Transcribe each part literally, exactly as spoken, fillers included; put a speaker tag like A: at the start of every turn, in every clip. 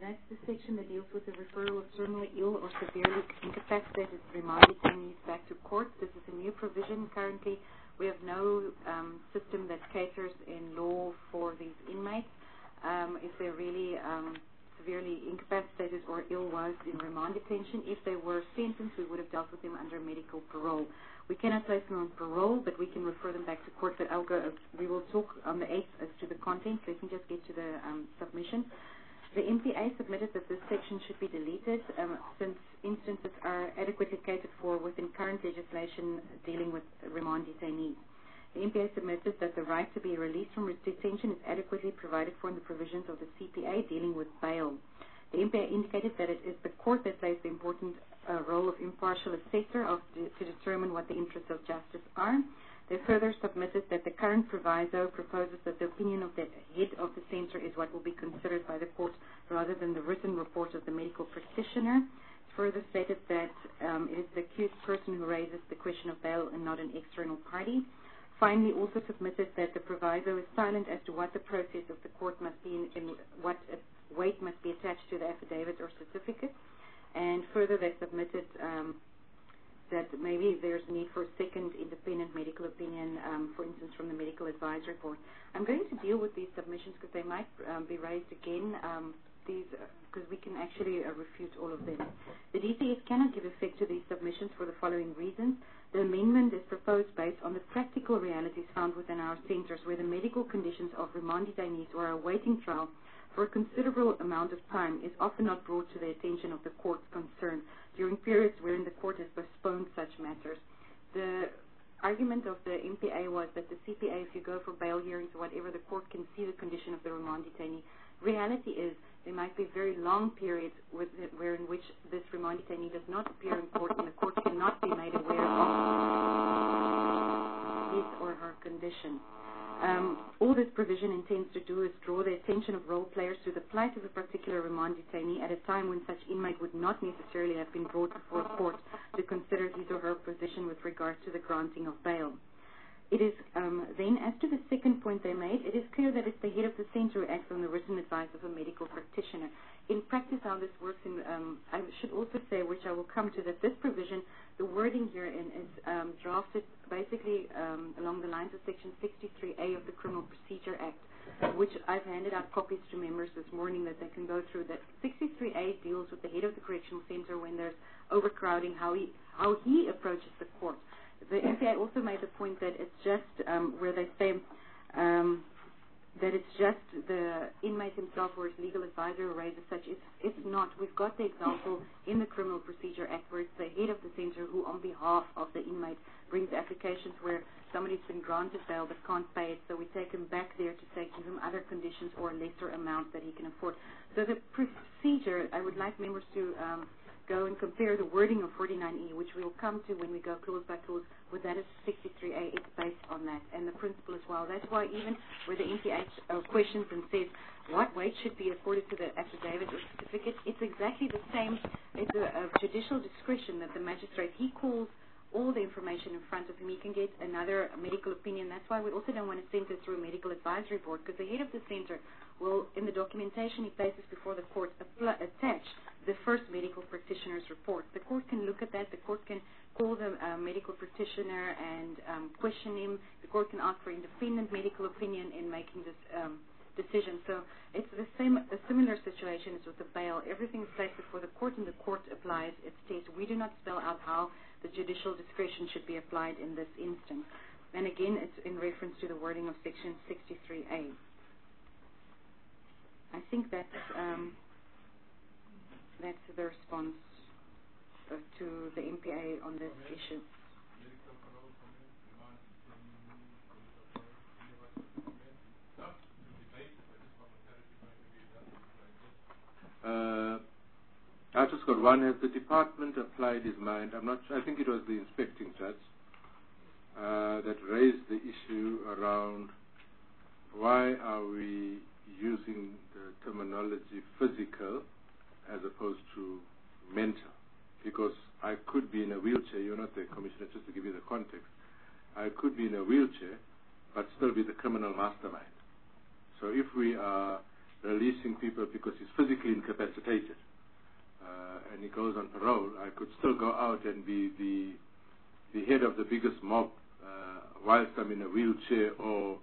A: That's the section that deals with the referral of terminally ill or severely incapacitated remand detainees back to court. This is a new provision. Currently, we have no um, system that caters in law for these inmates. Um, if they're really um, severely incapacitated or ill was in remand detention, if they were sentenced, we would have dealt with them under medical parole. We cannot place them on parole, but we can refer them back to court. But I'll go, we will talk on the eighth as to the content. Let me just get to the um, submission. The M P A submitted that this section should be deleted um, since instances are adequately catered for within current legislation dealing with remand detainees. The M P A submitted that the right to be released from detention is adequately provided for in the provisions of the C P A dealing with bail. The M P A indicated that it is the court that plays the important uh, role of impartial assessor of de to determine what the interests of justice are. They further submitted that the current proviso proposes that the opinion of the head of the center is what will be considered by the court rather than the written report of the medical practitioner. Further stated that um, it is the accused person who raises the question of bail and not an external party. Finally, also submitted that the proviso is silent as to what the process of the court must be and what weight must be attached to the affidavit or certificate. And further, they submitted um, that maybe there's a need for a second independent medical opinion, um, for instance, from the medical advisory board. I'm going to deal with these submissions because they might um, be raised again, um, these because uh, we can actually uh, refute all of them. The D C S cannot give effect to these submissions for the following reasons. The amendment is proposed based on the practical realities found within our centers where the medical conditions of remand detainees who are awaiting trial for a considerable amount of time is often not brought to the attention of the courts concerned during periods wherein the court has postponed such matters. The argument of the M P A was that the C P A, if you go for bail hearings or whatever, the court can see the condition of the remand detainee. Reality is there might be very long periods with it, where in which this remand detainee does not appear in court and the court cannot be made aware of his or her condition. Um, all this provision intends to do is draw the attention of role players to the plight of a particular remand detainee at a time when such inmate would not necessarily have been brought before a court to consider his or her position with regard to the granting of bail. It is um, then, as to the second point they made, it is clear that it's the head of the center who acts on the written advice of a medical practitioner. In practice, how this works, in, um, I should also say, which I will come to, that this provision, the wording here in, is um, drafted basically um, along the lines of Section sixty-three A of the Criminal Procedure Act, which I've handed out copies to members this morning that they can go through. That sixty-three A deals with the head of the correctional center when there's overcrowding, how he, how he approaches the court. The M P A also made the point that it's just um, where they say um, that it's just the inmate himself or his legal advisor who raises such. It's, it's not. We've got the example in the Criminal Procedure Act where it's the head of the center who, on behalf of the inmate, brings applications where somebody's been granted bail but can't pay it, so we take him back there to say give him other conditions or a lesser amount that he can afford. So the procedure, I would like members to um, go and compare the wording of forty-nine E, which we will come to when we go clause by clause, with that is sixty-three A. It's based on that, and the principle as well. That's why even where the M P A uh, questions and says what weight should be accorded to the affidavit or certificate, it's exactly the same. It's a, a judicial discretion that the magistrate, he calls all the information in front of him. He can get another medical opinion. That's why we also don't want to send it through a medical advisory board, because the head of the center will, in the documentation he places before the court, attach the first medical practitioner's report. The court can look at that. The court can call the uh, medical practitioner and um, question him. The court can ask for independent medical opinion in making this um, decision. So it's the same, a similar situation as with the bail. Everything is placed before the court, and the court applies its test. We do not spell out how the judicial discretion should be applied in this instance. And again, it's in reference to the wording of Section sixty-three A. I think that's um, that's the response uh, to the M P A on this issue.
B: Uh, I've just got one. Has the department applied his mind? I'm not sure. I think it was the inspecting judge uh, that raised the issue around why are we using the terminology physical as opposed to mental? Because I could be in a wheelchair. You're not the commissioner, just to give you the context. I could be in a wheelchair but still be the criminal mastermind. So if we are releasing people because he's physically incapacitated, uh, and he goes on parole, I could still go out and be the the head of the biggest mob uh, whilst I'm in a wheelchair or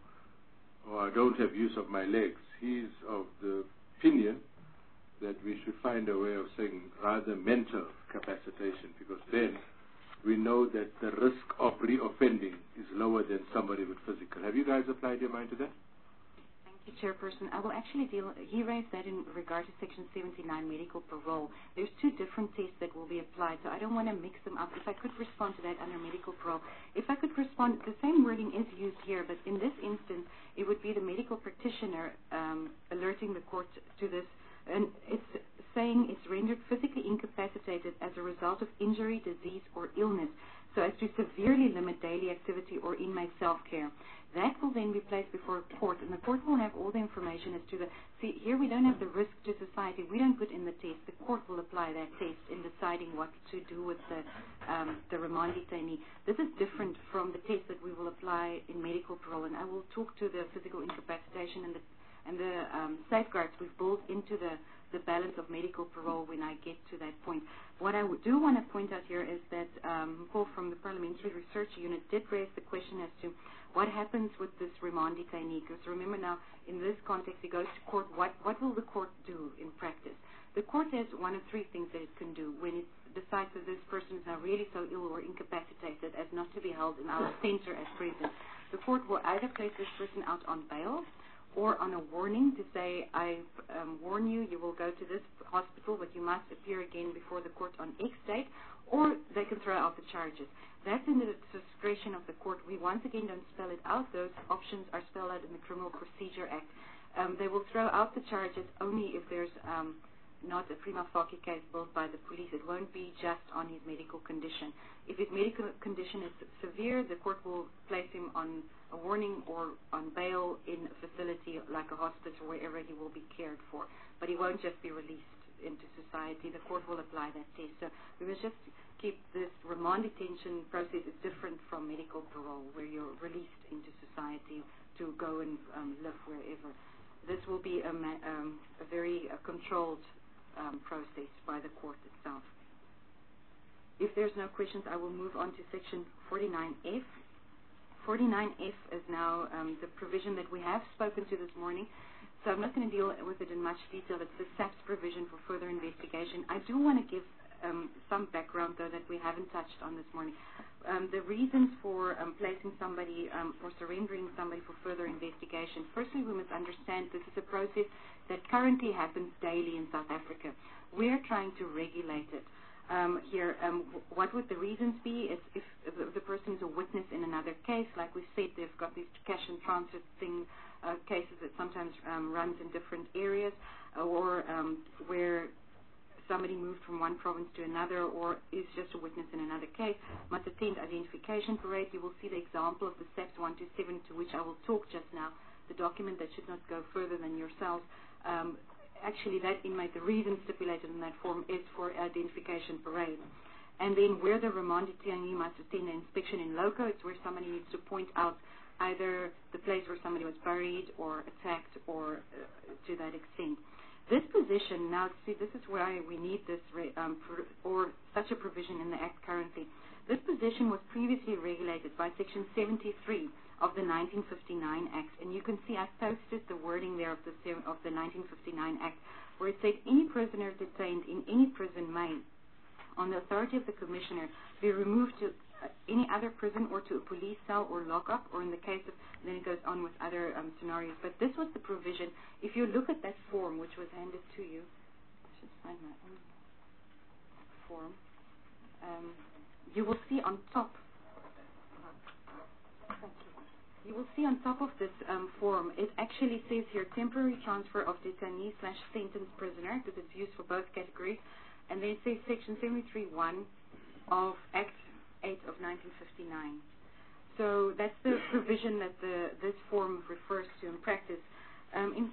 B: or I don't have use of my legs. He's of the opinion that we should find a way of saying rather mental capacitation, because then we know that the risk of reoffending is lower than somebody with physical. Have you guys applied your mind to that?
A: Thank you, Chairperson. I will actually deal, he raised that in regard to Section seventy-nine, medical parole. There's two different tests that will be applied, so I don't want to mix them up. If I could respond to that under medical parole. If I could respond, the same wording is used here, but in this instance, it would be the medical practitioner um, alerting the court to this, and it's saying it's rendered physically incapacitated as a result of injury, disease, or illness, so as to severely limit daily activity or inmate self-care. That will then be placed before a court, and the court will have all the information as to the... See, here we don't have the risk to society. We don't put in the test. The court will apply that test in deciding what to do with the, um, the remand detainee. This is different from the test that we will apply in medical parole, and I will talk to the physical incapacitation and the, and the um, safeguards we've built into the the balance of medical parole when I get to that point. What I do want to point out here is that um, Paul from the Parliamentary Research Unit did raise the question as to what happens with this remand detainee. Because remember now, in this context, he goes to court. What, what will the court do in practice? The court has one of three things that it can do when it decides that this person is now really so ill or incapacitated as not to be held in our center as present. The court will either place this person out on bail or on a warning to say, I um, warn you, you will go to this hospital, but you must appear again before the court on X date, or they can throw out the charges. That's in the discretion of the court. We once again don't spell it out. Those options are spelled out in the Criminal Procedure Act. Um, they will throw out the charges only if there's um, not a prima facie case built by the police. It won't be just on his medical condition. If his medical condition is severe, the court will place him on a warning or on bail in a facility like a hospice or wherever he will be cared for. But he won't just be released into society. The court will apply that test. So we must just keep this remand detention process is different from medical parole, where you're released into society to go and um, live wherever. This will be a, ma- um, a very uh, controlled um, process by the court itself. If there's no questions, I will move on to Section forty-nine F. forty-nine F is now um, the provision that we have spoken to this morning, so I'm not going to deal with it in much detail. It's the S A P S provision for further investigation. I do want to give um, some background, though, that we haven't touched on this morning. Um, the reasons for um, placing somebody um, or surrendering somebody for further investigation. Firstly, we must understand this is a process that currently happens daily in South Africa. We're trying to regulate it. Um, here, um, what would the reasons be? If, if, if the person is a witness in another case, like we said, they've got these cash and transit thing, uh, cases that sometimes um, runs in different areas, or um, where somebody moved from one province to another, or is just a witness in another case, must attend identification parade. You will see the example of the S A P S one two seven, to which I will talk just now, the document that should not go further than yourselves. Um, Actually, that inmate, the reason stipulated in that form is for identification parade. And then where the remand detainee must attend an inspection in loco, it's where somebody needs to point out either the place where somebody was buried or attacked, or uh, to that extent. This position, now see, this is why we need this, re, um, pr- or such a provision in the Act currently. This position was previously regulated by Section seventy-three of the nineteen fifty-nine Act, and you can see I've posted the wording there of the of the nineteen fifty-nine Act, where it said any prisoner detained in any prison may, on the authority of the Commissioner, be removed to uh, any other prison or to a police cell or lockup, or in the case of, then it goes on with other um, scenarios. But this was the provision. If you look at that form, which was handed to you, I should find my own form, um, you will see on top, you will see on top of this um, form, it actually says here, temporary transfer of detainee slash sentenced prisoner, because it's used for both categories, and then it says Section seventy-three one of Act eight of nineteen fifty-nine. So that's the provision that the this form refers to in practice. Um, in,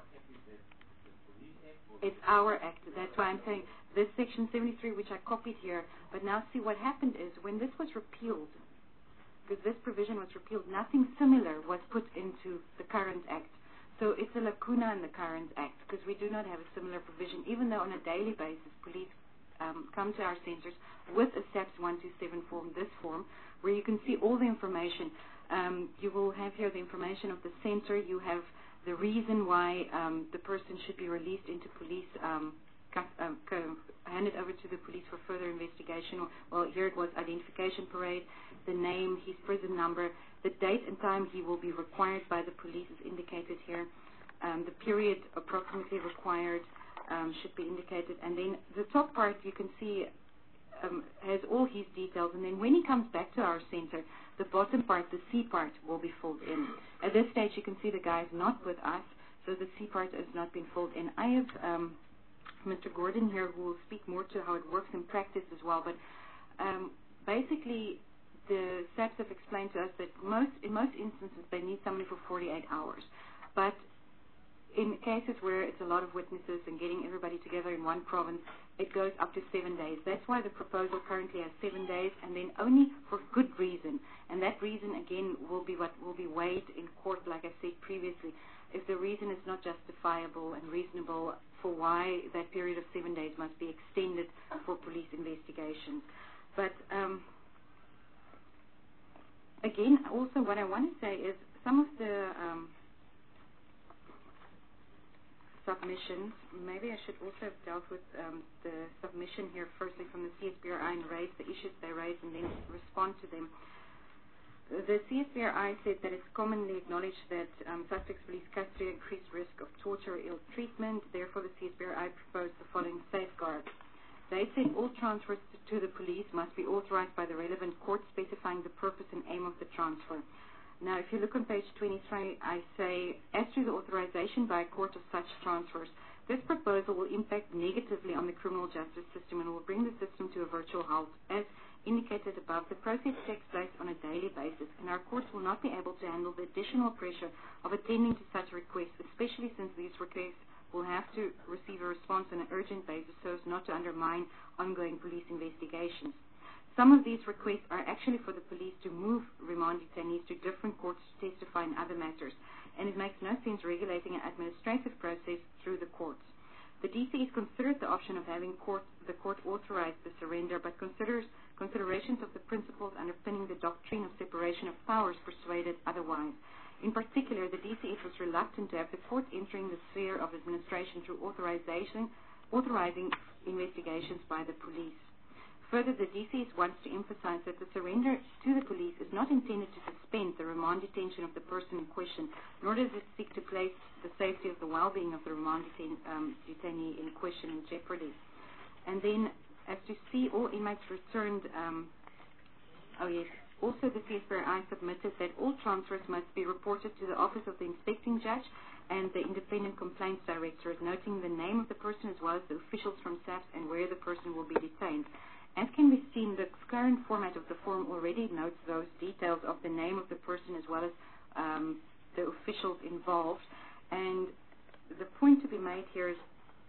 A: it's our Act. That's why I'm saying this Section seventy-three, which I copied here, but now see what happened is when this was repealed, because this provision was repealed, nothing similar was put into the current Act. So it's a lacuna in the current Act because we do not have a similar provision, even though on a daily basis police um, come to our centres with a SAPS one two seven form, this form, where you can see all the information. Um, you will have here the information of the centre. You have the reason why um, the person should be released into police, um, um, handed over to the police for further investigation. Well, here it was identification parade, the name, his prison number, the date and time he will be required by the police is indicated here. Um, the period approximately required um, should be indicated. And then the top part you can see um, has all his details. And then when he comes back to our center, the bottom part, the C part, will be filled in. At this stage, you can see the guy is not with us, so the C part has not been filled in. I have um, Mister Gordon here who will speak more to how it works in practice as well. But um, basically, the SAPS have explained to us that most, in most instances, they need somebody for forty-eight hours. But in cases where it's a lot of witnesses and getting everybody together in one province, it goes up to seven days. That's why the proposal currently has seven days, and then only for good reason. And that reason, again, will be what will be weighed in court, like I said previously. If the reason is not justifiable and reasonable for why that period of seven days must be extended for police investigations. But um, again, also what I want to say is some of the um, submissions, maybe I should also have dealt with um, the submission here firstly from the C S B R I and raise the issues they raise and then respond to them. The C S B R I said that it's commonly acknowledged that um, suspects police custody increased risk of torture or ill treatment. Therefore, the C S B R I proposed the following safeguards. They said all transfers to the police must be authorized by the relevant court, specifying the purpose and aim of the transfer. Now, if you look on page twenty-three, I say, as to the authorization by a court of such transfers, this proposal will impact negatively on the criminal justice system and will bring the system to a virtual halt. As indicated above, the process takes place on a daily basis, and our courts will not be able to handle the additional pressure of attending to such requests, especially since these requests will have to receive a response on an urgent basis so as not to undermine ongoing police investigations. Some of these requests are actually for the police to move remand detainees to different courts to testify in other matters, and it makes no sense regulating an administrative process through the courts. The D C has considered the option of having court, the court authorize the surrender, but considers considerations of the principles underpinning the doctrine of separation of powers persuaded otherwise. In particular, the D C was reluctant to have the court entering the sphere of administration through authorization, authorizing investigations by the police. Further, the D C wants to emphasize that the surrender to the police is not intended to suspend the remand detention of the person in question, nor does it seek to place the safety of the well-being of the remand detain, um, detainee in question in jeopardy. And then, as to see all inmates returned, um, oh yes, also the C S B R I submitted that all transfers must be reported to the Office of the Inspecting Judge and the Independent Complaints Directorate, noting the name of the person as well as the officials from SAPS and where the person will be detained. As can be seen, the current format of the form already notes those details of the name of the person as well as um, the officials involved. And the point to be made here is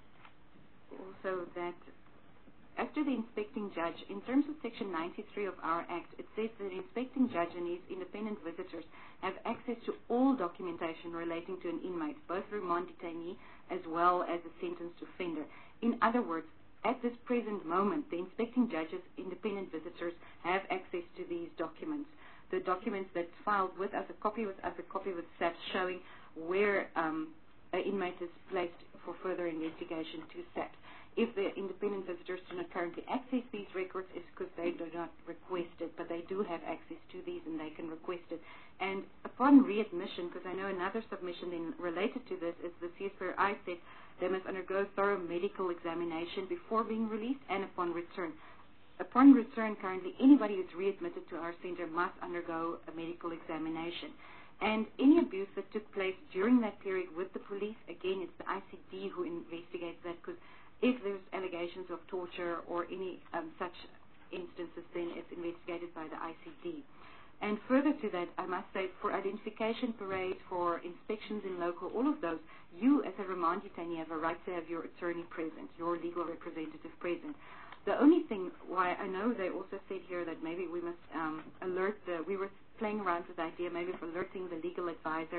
A: also that as to the inspecting judge, in terms of Section ninety-three of our Act, it says that the inspecting judge and his independent visitors have access to all documentation relating to an inmate, both remand detainee as well as a sentenced offender. In other words, at this present moment, the inspecting judge's independent visitors have access to these documents. The documents that's filed with us, a copy with us, a copy with SAPS, showing where um, an inmate is placed for further investigation to SAPS. If the independent visitors do not currently access these records, it's because they do not request it, but they do have access to these and they can request it. And upon readmission, because I know another submission then related to this is the C S B R I said they must undergo thorough medical examination before being released and upon return. Upon return, currently, anybody who's readmitted to our center must undergo a medical examination. And any abuse that took place during that period with the police, again, it's the I C D who investigates that, because if there's allegations of torture or any um, such instances, then it's investigated by the I C D. And further to that, I must say, for identification parades, for inspections in local, all of those, you as a remand detainee have a right to have your attorney present, your legal representative present. The only thing why I know they also said here that maybe we must um, alert the, we were playing around with the idea maybe of alerting the legal advisor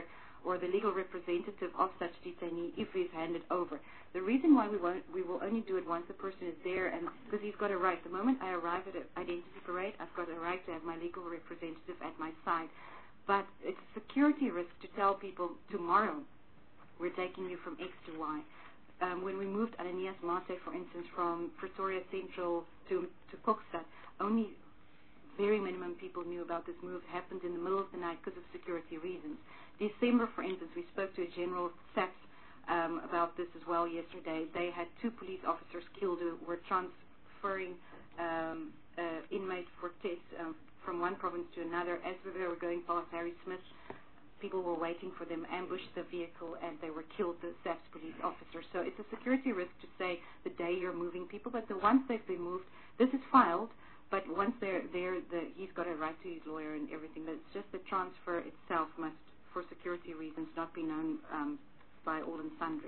A: or the legal representative of such detainee if he's handed over. The reason why we won't, we will only do it once the person is there, and because he's got a right. The moment I arrive at an identity parade, I've got a right to have my legal representative at my side. But it's a security risk to tell people tomorrow we're taking you from X to Y. Um, when we moved Ananias Mate, for instance, from Pretoria Central to, to Kokstad, only very minimum people knew about this move. It happened in the middle of the night because of security reasons. December, for instance, we spoke to a General SAPS um, about this as well yesterday. They had two police officers killed who were transferring um, uh, inmates for tests um, from one province to another. As they were going past Harry Smith, people were waiting for them, ambushed the vehicle, and they were killed, the SAPS police officers. So it's a security risk to say the day you're moving people, but the once they've been moved, this is filed. But once they're there, the, he's got a right to his lawyer and everything. But it's just the transfer itself must, for security reasons, not be known um, by all and sundry.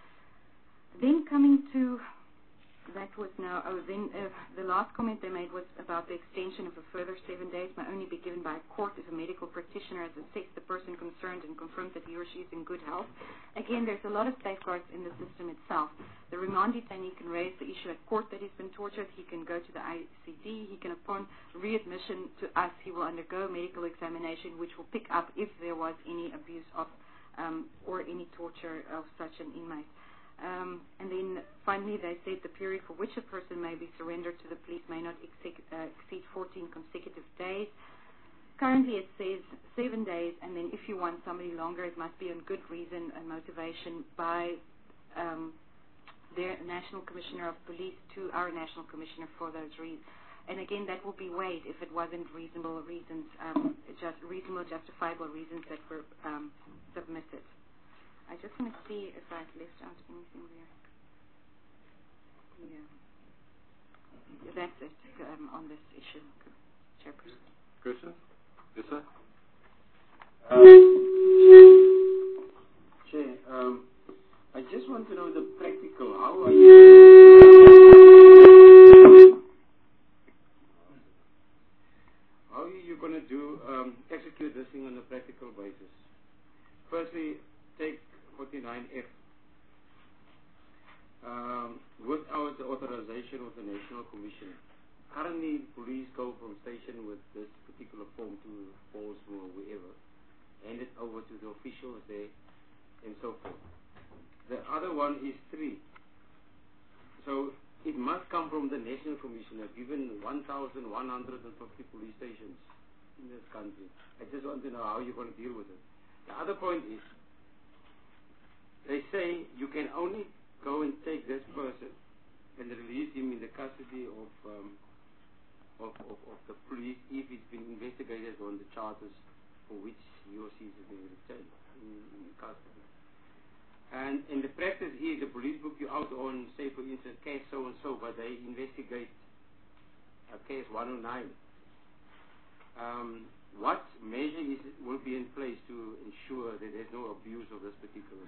A: Then coming to, that was now, oh, then uh, the last comment they made was about the extension of a further seven days may only be given by a court if a medical practitioner has assessed the person concerned and confirmed that he or she is in good health. Again, there's a lot of safeguards in the system itself. The remand detainee can raise the issue at court that he's been tortured. He can go to the I C D. He can, upon readmission to us, he will undergo medical examination, which will pick up if there was any abuse of um, or any torture of such an inmate. Um, and then finally they said the period for which a person may be surrendered to the police may not exec- uh, exceed fourteen consecutive days. Currently it says seven days, and then if you want somebody longer, it must be on good reason and motivation by um, their National Commissioner of Police to our National Commissioner for those reasons. And again, that will be weighed if it wasn't reasonable reasons, um, just reasonable, justifiable reasons that were um, submitted. I just want to see if I've left out anything there. Yeah. That's it um, on this issue, Chairperson.
B: Questions? Yes, sir?
C: Uh, Chair, um, I just want to know the practical. How are you? How are you going to do um, execute this thing on a practical basis? Firstly, take forty-nine F. Um, without the authorization of the National Commission. Currently, police go from station with this particular form to Paulsmoor or wherever, hand it over to the officials there, and so forth. The other one is three. So it must come from the National Commissioner, given one thousand one hundred fifty police stations in this country. I just want to know how you're going to deal with it. The other point is, they say you can only go and take this person and release him in the custody of, um, of, of, of the police if it's been investigated on the charges for which he or she is being retained in, in custody. And in the practice here, the police book you out on, say for instance, case so and so, but they investigate a case one oh nine. Um, what measure is, will be in place to ensure that there's no abuse of this particular?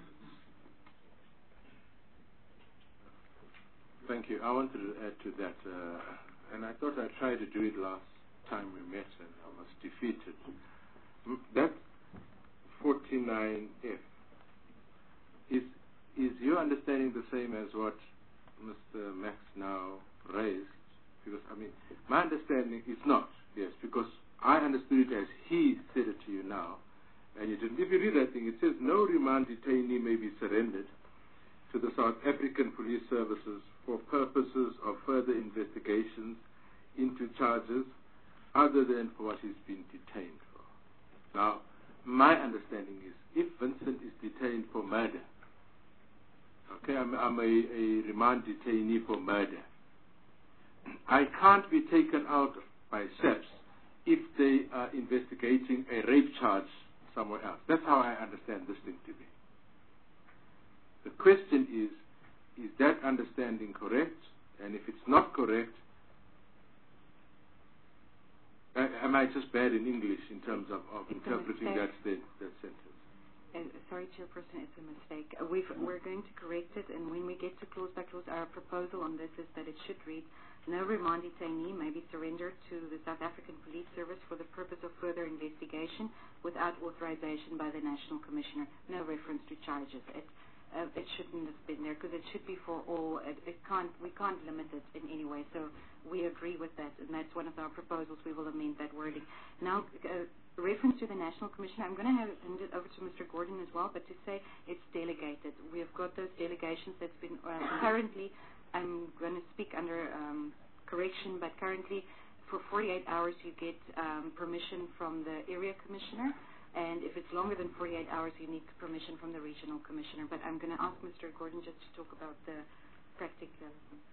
B: Thank you. I wanted to add to that, uh, and I thought I tried to do it last time we met, and I was defeated. That forty-nine F, is is your understanding the same as what Mister Max now raised? Because, I mean, my understanding is not, yes, because I understood it as he said it to you now, and you didn't. If you read that thing, it says no remand detainee may be surrendered to the South African Police Services for purposes of further investigations into charges other than for what he's been detained for. Now, my understanding is if Vincent is detained for murder, okay, I'm, I'm a, a remand detainee for murder, I can't be taken out by SAPS if they are investigating a rape charge somewhere else. That's how I understand this thing to be. The question is, is that understanding correct? And if it's not correct, uh, am I just bad in English in terms of, of interpreting that, state, that sentence?
A: Uh, sorry, Chairperson, it's a mistake. Uh, we've, we're going to correct it, and when we get to clause by clause, our proposal on this is that it should read, no remand detainee may be surrendered to the South African Police Service for the purpose of further investigation without authorization by the National Commissioner. No reference to charges. It, uh, it shouldn't have been there because it should be for all. It, it can't. We can't limit it in any way. So we agree with that, and that's one of our proposals. We will amend that wording. Now, uh, reference to the National Commissioner, I'm going to have it hand it over to Mister Gordon as well, but to say it's delegated. We have got those delegations that's been uh, currently. I'm going to speak under um, correction, but currently for forty-eight hours you get um, permission from the area commissioner, and if it's longer than forty-eight hours you need permission from the regional commissioner. But I'm going to ask Mister Gordon just to talk about the practical.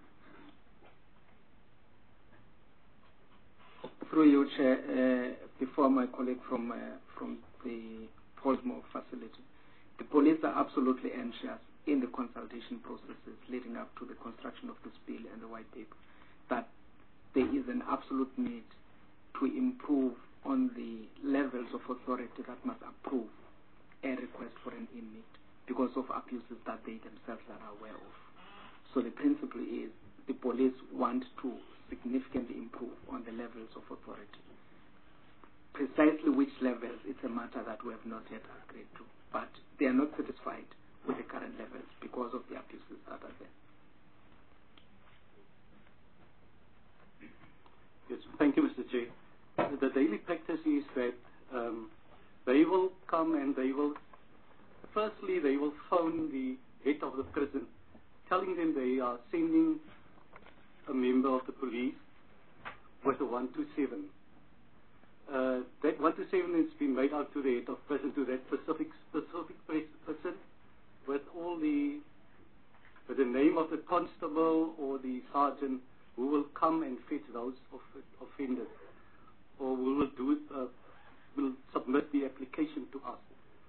D: Through you, Chair, uh, before my colleague from uh, from the Portsmouth facility, the police are absolutely anxious in the consultation processes leading up to the construction of this bill and the white paper, that there is an absolute need to improve on the levels of authority that must approve a request for an inmate because of abuses that they themselves are aware of. So the principle is the police want to significantly improve on the levels of authority. Precisely which levels, it's a matter that we have not yet agreed to, but they are not satisfied with the current levels because of the abuses that are there.
E: Yes, thank you, Mister Chair. The daily practice is that um, they will come and they will, firstly, they will phone the head of the prison, telling them they are sending a member of the police with a one two seven. Uh, that one two seven has been made out to the head of prison, to that specific specific person, with all the with the name of the constable or the sergeant who will come and fetch those off- offenders, or who will do it, uh, will submit the application to us.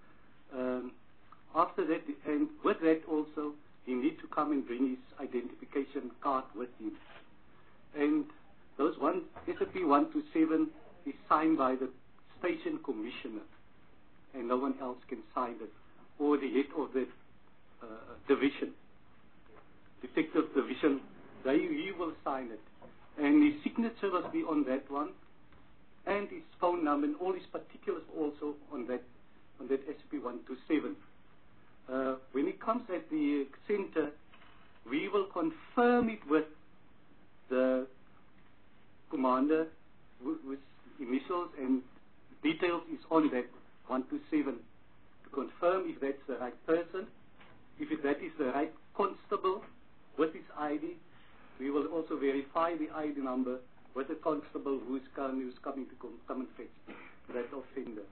E: Um, after that, and with that also, he needs to come and bring his identification card with him. And those one S A P one two seven is signed by the station commissioner, and no one else can sign it, or the head of the uh, division, detective division. They, he will sign it, and his signature must be on that one, and his phone number and all his particulars also on that on that S P one two seven. Uh, when it comes at the center, we will confirm it with the commander, with, with initials and details is on that one two seven, to confirm if that's the right person, if that is the right constable with his I D. We will also verify the I D number with the constable who is coming, who's coming to come, come and fetch that offender.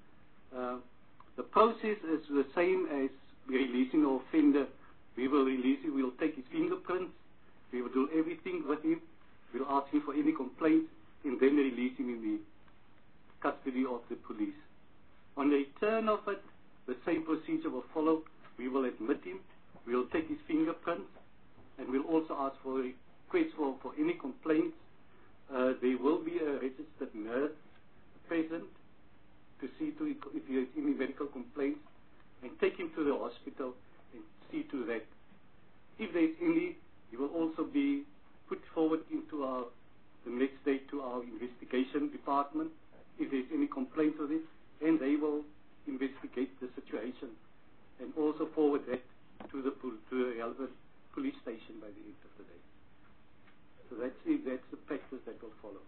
E: Uh, the process is the same as releasing an offender. We will release him, we will take his fingerprints, we will do everything with him, we will ask him for any complaints, and then release him in the custody of the police. On the return of it, the same procedure will follow. We will admit him, we will take his fingerprints, and we'll also ask for a request for, for any complaints. Uh, there will be a registered nurse present to see to if he has any medical complaints, and take him to the hospital and see to that. If there is any, he will also be put forward into our the next day to our investigation department if there is any complaints of it, and they will investigate the situation and also forward that to the to the relevant police station by the end of the day. So that's the, that's the practice that will follow.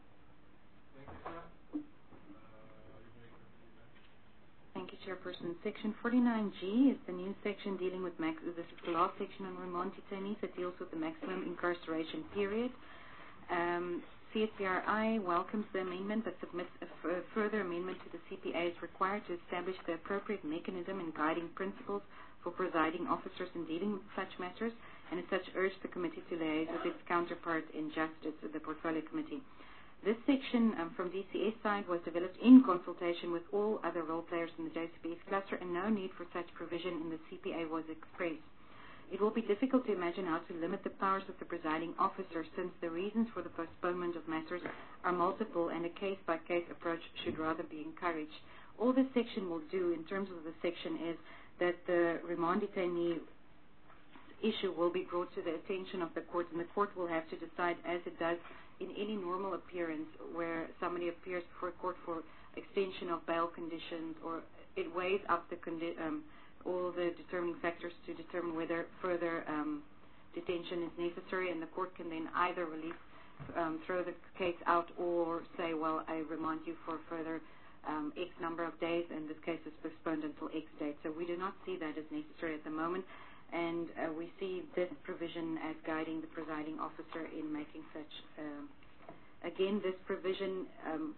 A: Thank you, Chairperson. Section forty-nine G is the new section dealing with max. This is the last section on remand detainees that deals with the maximum incarceration period. Um, C S C R I welcomes the amendment but submits a f- further amendment to the C P A is required to establish the appropriate mechanism and guiding principles for presiding officers in dealing with such matters, and as such urge the committee to liaise with its counterpart in justice, the Portfolio Committee. This section um, from D C S side was developed in consultation with all other role players in the J C B S cluster, and no need for such provision in the C P A was expressed. It will be difficult to imagine how to limit the powers of the presiding officer, since the reasons for the postponement of matters are multiple, and a case-by-case approach should rather be encouraged. All this section will do in terms of the section is that the remand detainee issue will be brought to the attention of the court, and the court will have to decide, as it does in any normal appearance where somebody appears before a court for extension of bail conditions, or it weighs up the condi- um, all the determining factors to determine whether further um, detention is necessary, and the court can then either release, um, throw the case out, or say, well, I remand you for further um, X number of days, and this case is postponed until X date. So we do not see that as necessary at the moment, and uh, we see this provision as guiding the presiding officer in making such. Uh, again, this provision um,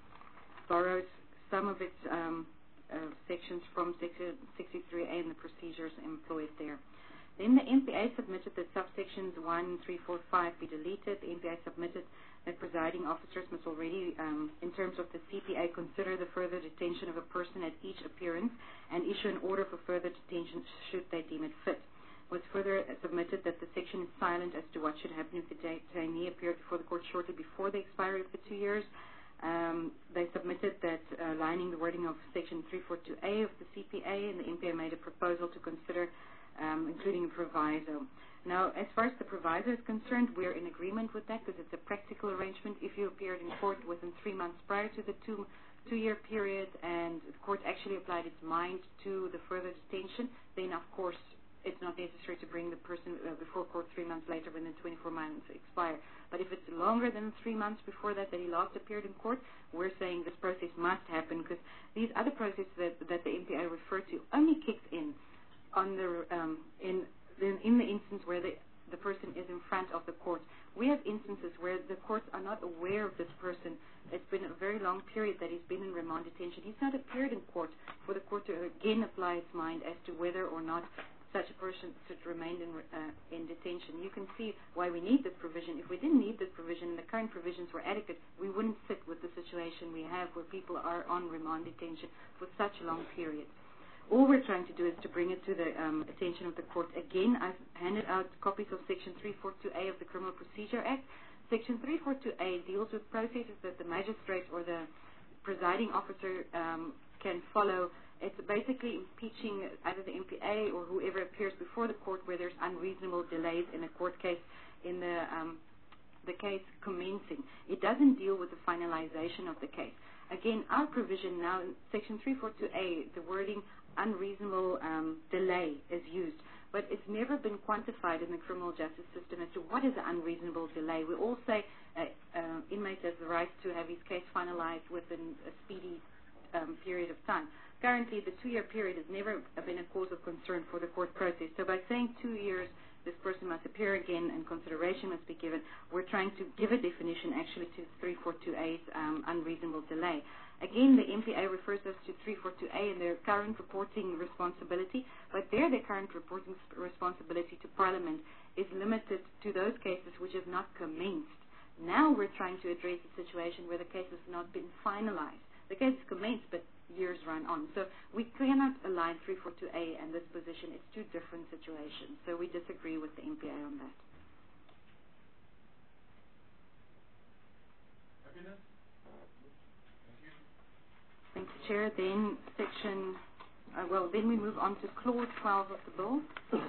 A: borrows some of its um, uh, sections from sixty-three A and the procedures employed there. Then the M P A submitted that subsections one, three, four, five be deleted. The M P A submitted that presiding officers must already, um, in terms of the C P A, consider the further detention of a person at each appearance and issue an order for further detention should they deem it fit. It was further submitted that the section is silent as to what should happen if the detainee appeared before the court shortly before the expiry of the two years. Um, they submitted that uh, lining the wording of section three forty-two A of the C P A, and the M P A made a proposal to consider Um, including a proviso. Now, as far as the proviso is concerned, we're in agreement with that because it's a practical arrangement. If you appeared in court within three months prior to the two, two-year period and the court actually applied its mind to the further detention, then, of course, it's not necessary to bring the person uh, before court three months later when the twenty-four months expire. But if it's longer than three months before that that he last appeared in court, we're saying this process must happen because these other processes that, that the M P A referred to only kicks in on the um, in, in in the instance where the the person is in front of the court. We have instances where the courts are not aware of this person. It's been a very long period that he's been in remand detention. He's not appeared in court for the court to again apply its mind as to whether or not such a person should remain in uh, in detention. You can see why we need this provision. If we didn't need this provision and the current provisions were adequate, we wouldn't sit with the situation we have where people are on remand detention for such a long period. All we're trying to do is to bring it to the um, attention of the court. Again, I've handed out copies of Section three forty-two A of the Criminal Procedure Act. Section three forty-two A deals with processes that the magistrate or the presiding officer um, can follow. It's basically impeaching either the M P A or whoever appears before the court where there's unreasonable delays in a court case in the um, the case commencing. It doesn't deal with the finalization of the case. Again, our provision now in Section three forty-two A, the wording unreasonable um, delay is used, but it's never been quantified in the criminal justice system as to what is an unreasonable delay. We all say uh, uh, inmate has the right to have his case finalized within a speedy um, period of time. Currently, the two-year period has never been a cause of concern for the court process. So by saying two years, this person must appear again and consideration must be given, we're trying to give a definition actually to three forty-two A's um, unreasonable delay. Again, the M P A refers us to three forty-two A and their current reporting responsibility, but there their current reporting responsibility to Parliament is limited to those cases which have not commenced. Now we're trying to address a situation where the case has not been finalized. The case is commenced, but years run on. So we cannot align three forty-two A and this position. It's two different situations. So we disagree with the M P A on that.
B: Happiness?
A: Thank you, Chair. Then section, uh, well, then we move on to Clause twelve of the bill.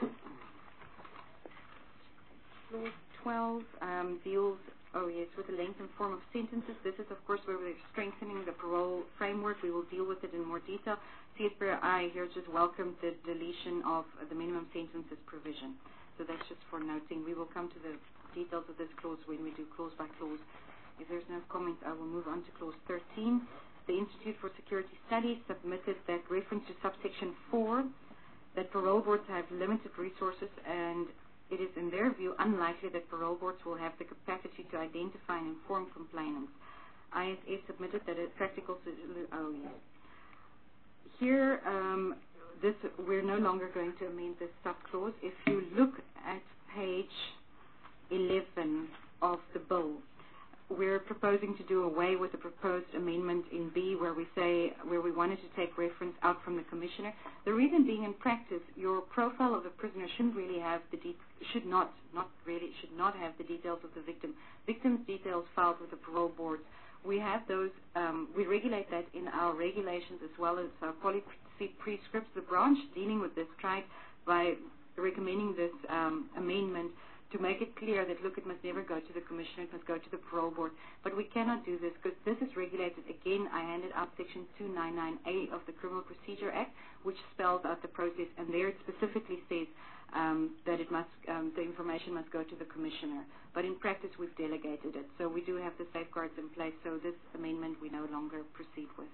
A: Clause twelve um, deals, oh yes, with the length and form of sentences. This is, of course, where we're strengthening the parole framework. We will deal with it in more detail. C S P R I here just welcomed the deletion of uh, the minimum sentences provision. So that's just for noting. We will come to the details of this clause when we do clause by clause. If there's no comments, I will move on to Clause thirteen. The Institute for Security Studies submitted that reference to subsection four, that parole boards have limited resources and it is in their view unlikely that parole boards will have the capacity to identify and inform complainants. I S S submitted that a practical, oh yes. Here, um, this, we're no longer going to amend this subclause. If you look at page eleven of the bill, we're proposing to do away with the proposed amendment in B where we say, where we wanted to take reference out from the commissioner. The reason being, in practice, your profile of a prisoner shouldn't really have the, de should not, not really, should not have the details of the victim. Victim's details filed with the parole boards We have those, um, we regulate that in our regulations as well as our policy prescripts. The branch dealing with this tried by recommending this um, amendment to make it clear that, look, it must never go to the commissioner, it must go to the parole board. But we cannot do this because this is regulated. Again, I handed out Section two ninety-nine A of the Criminal Procedure Act, which spells out the process, and there it specifically says um, that it must, um, the information must go to the commissioner. But in practice, we've delegated it. So we do have the safeguards in place, so this amendment we no longer proceed with.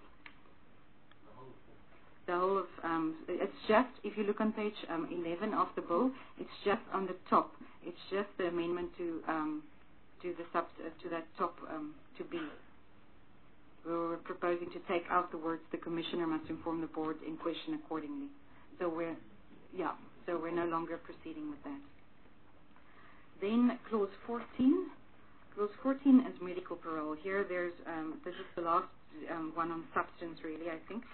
A: The whole of, um, it's just, if you look on page um, eleven of the bill, it's just on the top. It's just the amendment to um, to the sub uh, to that top um, to B. We were proposing to take out the words "the commissioner must inform the board in question accordingly." So we're, yeah, so we're no longer proceeding with that. Then clause fourteen. Clause fourteen is medical parole. Here, there's um, this is the last um, one on substance, really, I think.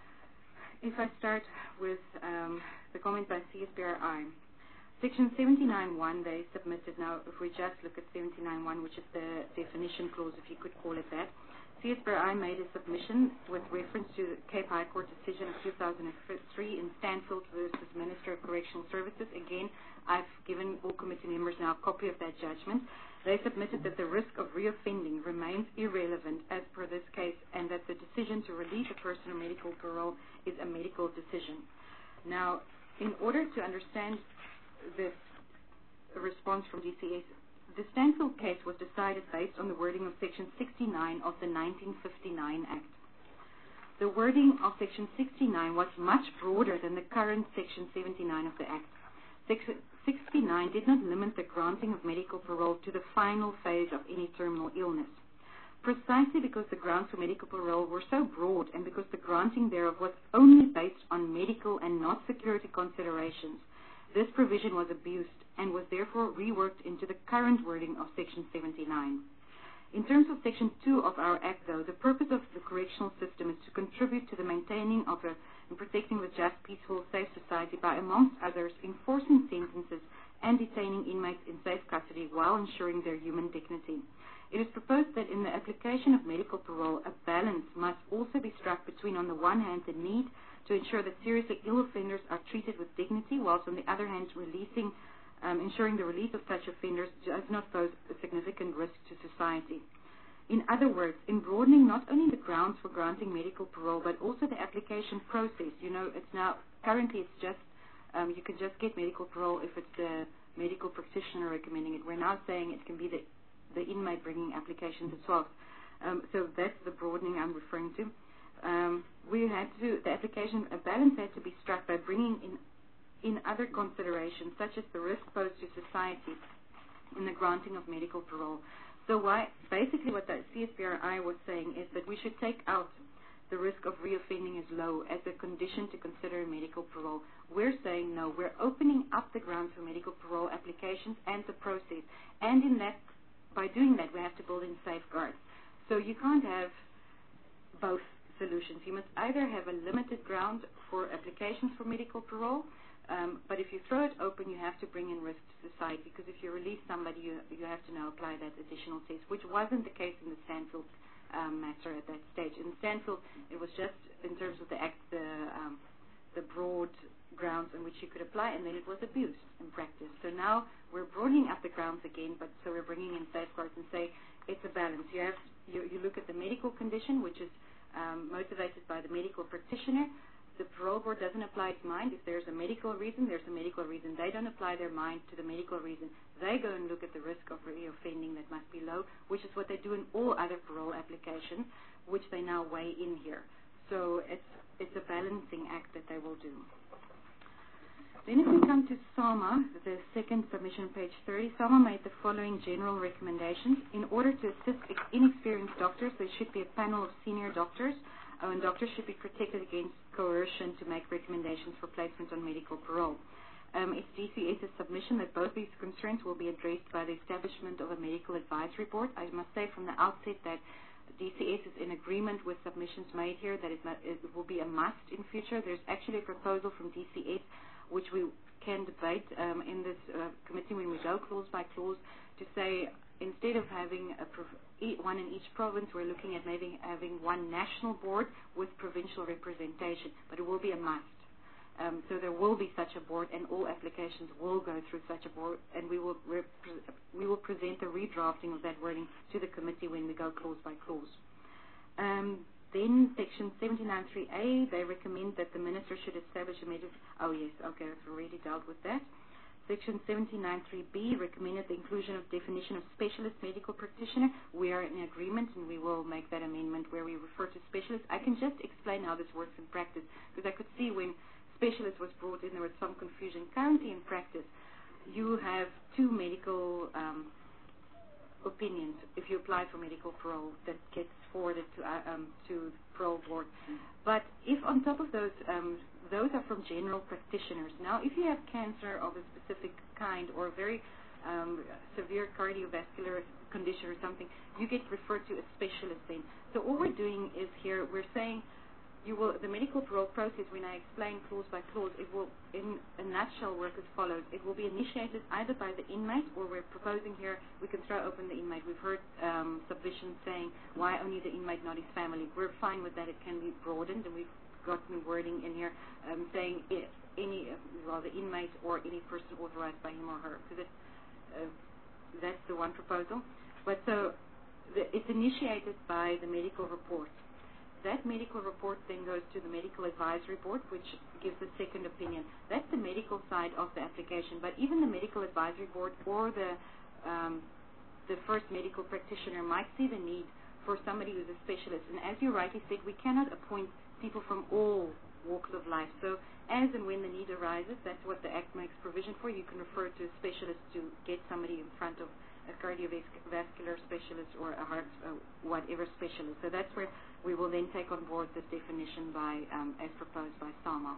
A: If I start with um, the comment by C S B R I, Section seventy-nine one they submitted. Now, if we just look at seventy-nine one, which is the definition clause, if you could call it that, C S B R I made a submission with reference to the Cape High Court decision of two thousand three in Stanfield versus Minister of Correctional Services. Again, I've given all committee members now a copy of that judgment. They submitted that the risk of reoffending remains irrelevant as per this case, and that the decision to release a person on medical parole is a medical decision. Now, in order to understand this response from D C S, the Stanfield case was decided based on the wording of Section sixty-nine of the nineteen fifty-nine Act. The wording of Section sixty-nine was much broader than the current Section seventy-nine of the Act. Section sixty-nine did not limit the granting of medical parole to the final phase of any terminal illness. Precisely because the grounds for medical parole were so broad and because the granting thereof was only based on medical and not security considerations, this provision was abused and was therefore reworked into the current wording of Section seventy-nine. In terms of Section two of our Act, though, the purpose of the correctional system is to contribute to the maintaining of a, and protecting the just, peaceful, safe society by, amongst others, enforcing sentences and detaining inmates in safe custody while ensuring their human dignity. It is proposed that in the application of medical parole, a balance must also be struck between, on the one hand, the need to ensure that seriously ill offenders are treated with dignity, whilst on the other hand, releasing Um, ensuring the release of such offenders does not pose a significant risk to society. In other words, in broadening not only the grounds for granting medical parole, but also the application process. You know, it's now, currently it's just, um, you can just get medical parole if it's the medical practitioner recommending it. We're now saying it can be the, the inmate bringing applications as well. Um, so that's the broadening I'm referring to. Um, we had to, the application, a balance had to be struck by bringing in in other considerations, such as the risk posed to society in the granting of medical parole. So why, basically what the C S B R I was saying is that we should take out the risk of reoffending is low as a condition to consider medical parole. We're saying no, we're opening up the grounds for medical parole applications and the process. And in that, by doing that, we have to build in safeguards. So you can't have both solutions. You must either have a limited ground for applications for medical parole, Um, but if you throw it open, you have to bring in risk to society, because if you release somebody, you, you have to now apply that additional test, which wasn't the case in the Stanfield um, matter at that stage. In Stanfield, it was just in terms of the act, the, um, the broad grounds on which you could apply, and then it was abused in practice. So now we're broadening up the grounds again, but so we're bringing in safeguards and say it's a balance. You have you, you look at the medical condition, which is um, motivated by the medical practitioner. The parole board doesn't apply its mind. If there's a medical reason, there's a medical reason. They don't apply their mind to the medical reason. They go and look at the risk of reoffending that must be low, which is what they do in all other parole applications, which they now weigh in here. So it's it's a balancing act that they will do. Then if we come to SAMA, the second submission, page thirty, SAMA made the following general recommendations. In order to assist inexperienced doctors, there should be a panel of senior doctors, uh, and doctors should be protected against coercion to make recommendations for placement on medical parole. Um, it's D C S's submission that both these concerns will be addressed by the establishment of a medical advisory board. I must say from the outset that D C S is in agreement with submissions made here that it, it will be a must in future. There's actually a proposal from D C S which we can debate um, in this uh, committee when we go clause by clause to say instead of having a prov- e- one in each province, we're looking at maybe having one national board with provincial representation, but it will be a must. Um, so there will be such a board, and all applications will go through such a board, and we will rep- we will present a redrafting of that wording to the committee when we go clause by clause. Um, then section seventy-nine three A, they recommend that the minister should establish a medical. Oh yes, okay, I've already dealt with that. Section seventy-nine three B recommended the inclusion of definition of specialist medical practitioner. We are in agreement, and we will make that amendment where we refer to specialist. I can just explain how this works in practice, because I could see when specialist was brought in, there was some confusion. Currently in practice, you have two medical um, opinions if you apply for medical parole that gets forwarded to uh, um, to parole board. But if on top of those, um, those are from general practitioners. Now, if you have cancer of a specific kind or a very um, severe cardiovascular condition or something, you get referred to a specialist then. So all we're doing is here, we're saying you will, the medical parole process, when I explain clause by clause, it will, in a nutshell, work as follows. It will be initiated either by the inmate, or we're proposing here, we can throw open the inmate. We've heard um, submissions saying, why only the inmate, not his family? We're fine with that. It can be broadened, and we've gotten wording in here um, saying if any, well, the inmate or any person authorized by him or her, because uh, that's the one proposal. But so the, it's initiated by the medical report. That medical report then goes to the medical advisory board, which gives a second opinion. That's the medical side of the application. But even the medical advisory board or the um, the first medical practitioner might see the need for somebody who's a specialist. And as you rightly said, we cannot appoint people from all walks of life. So as and when the need arises, that's what the Act makes provision for. You can refer to a specialist to get somebody in front of a cardiovascular specialist or a heart, uh, whatever specialist. So that's where we will then take on board this definition by, um, as proposed by SAMA.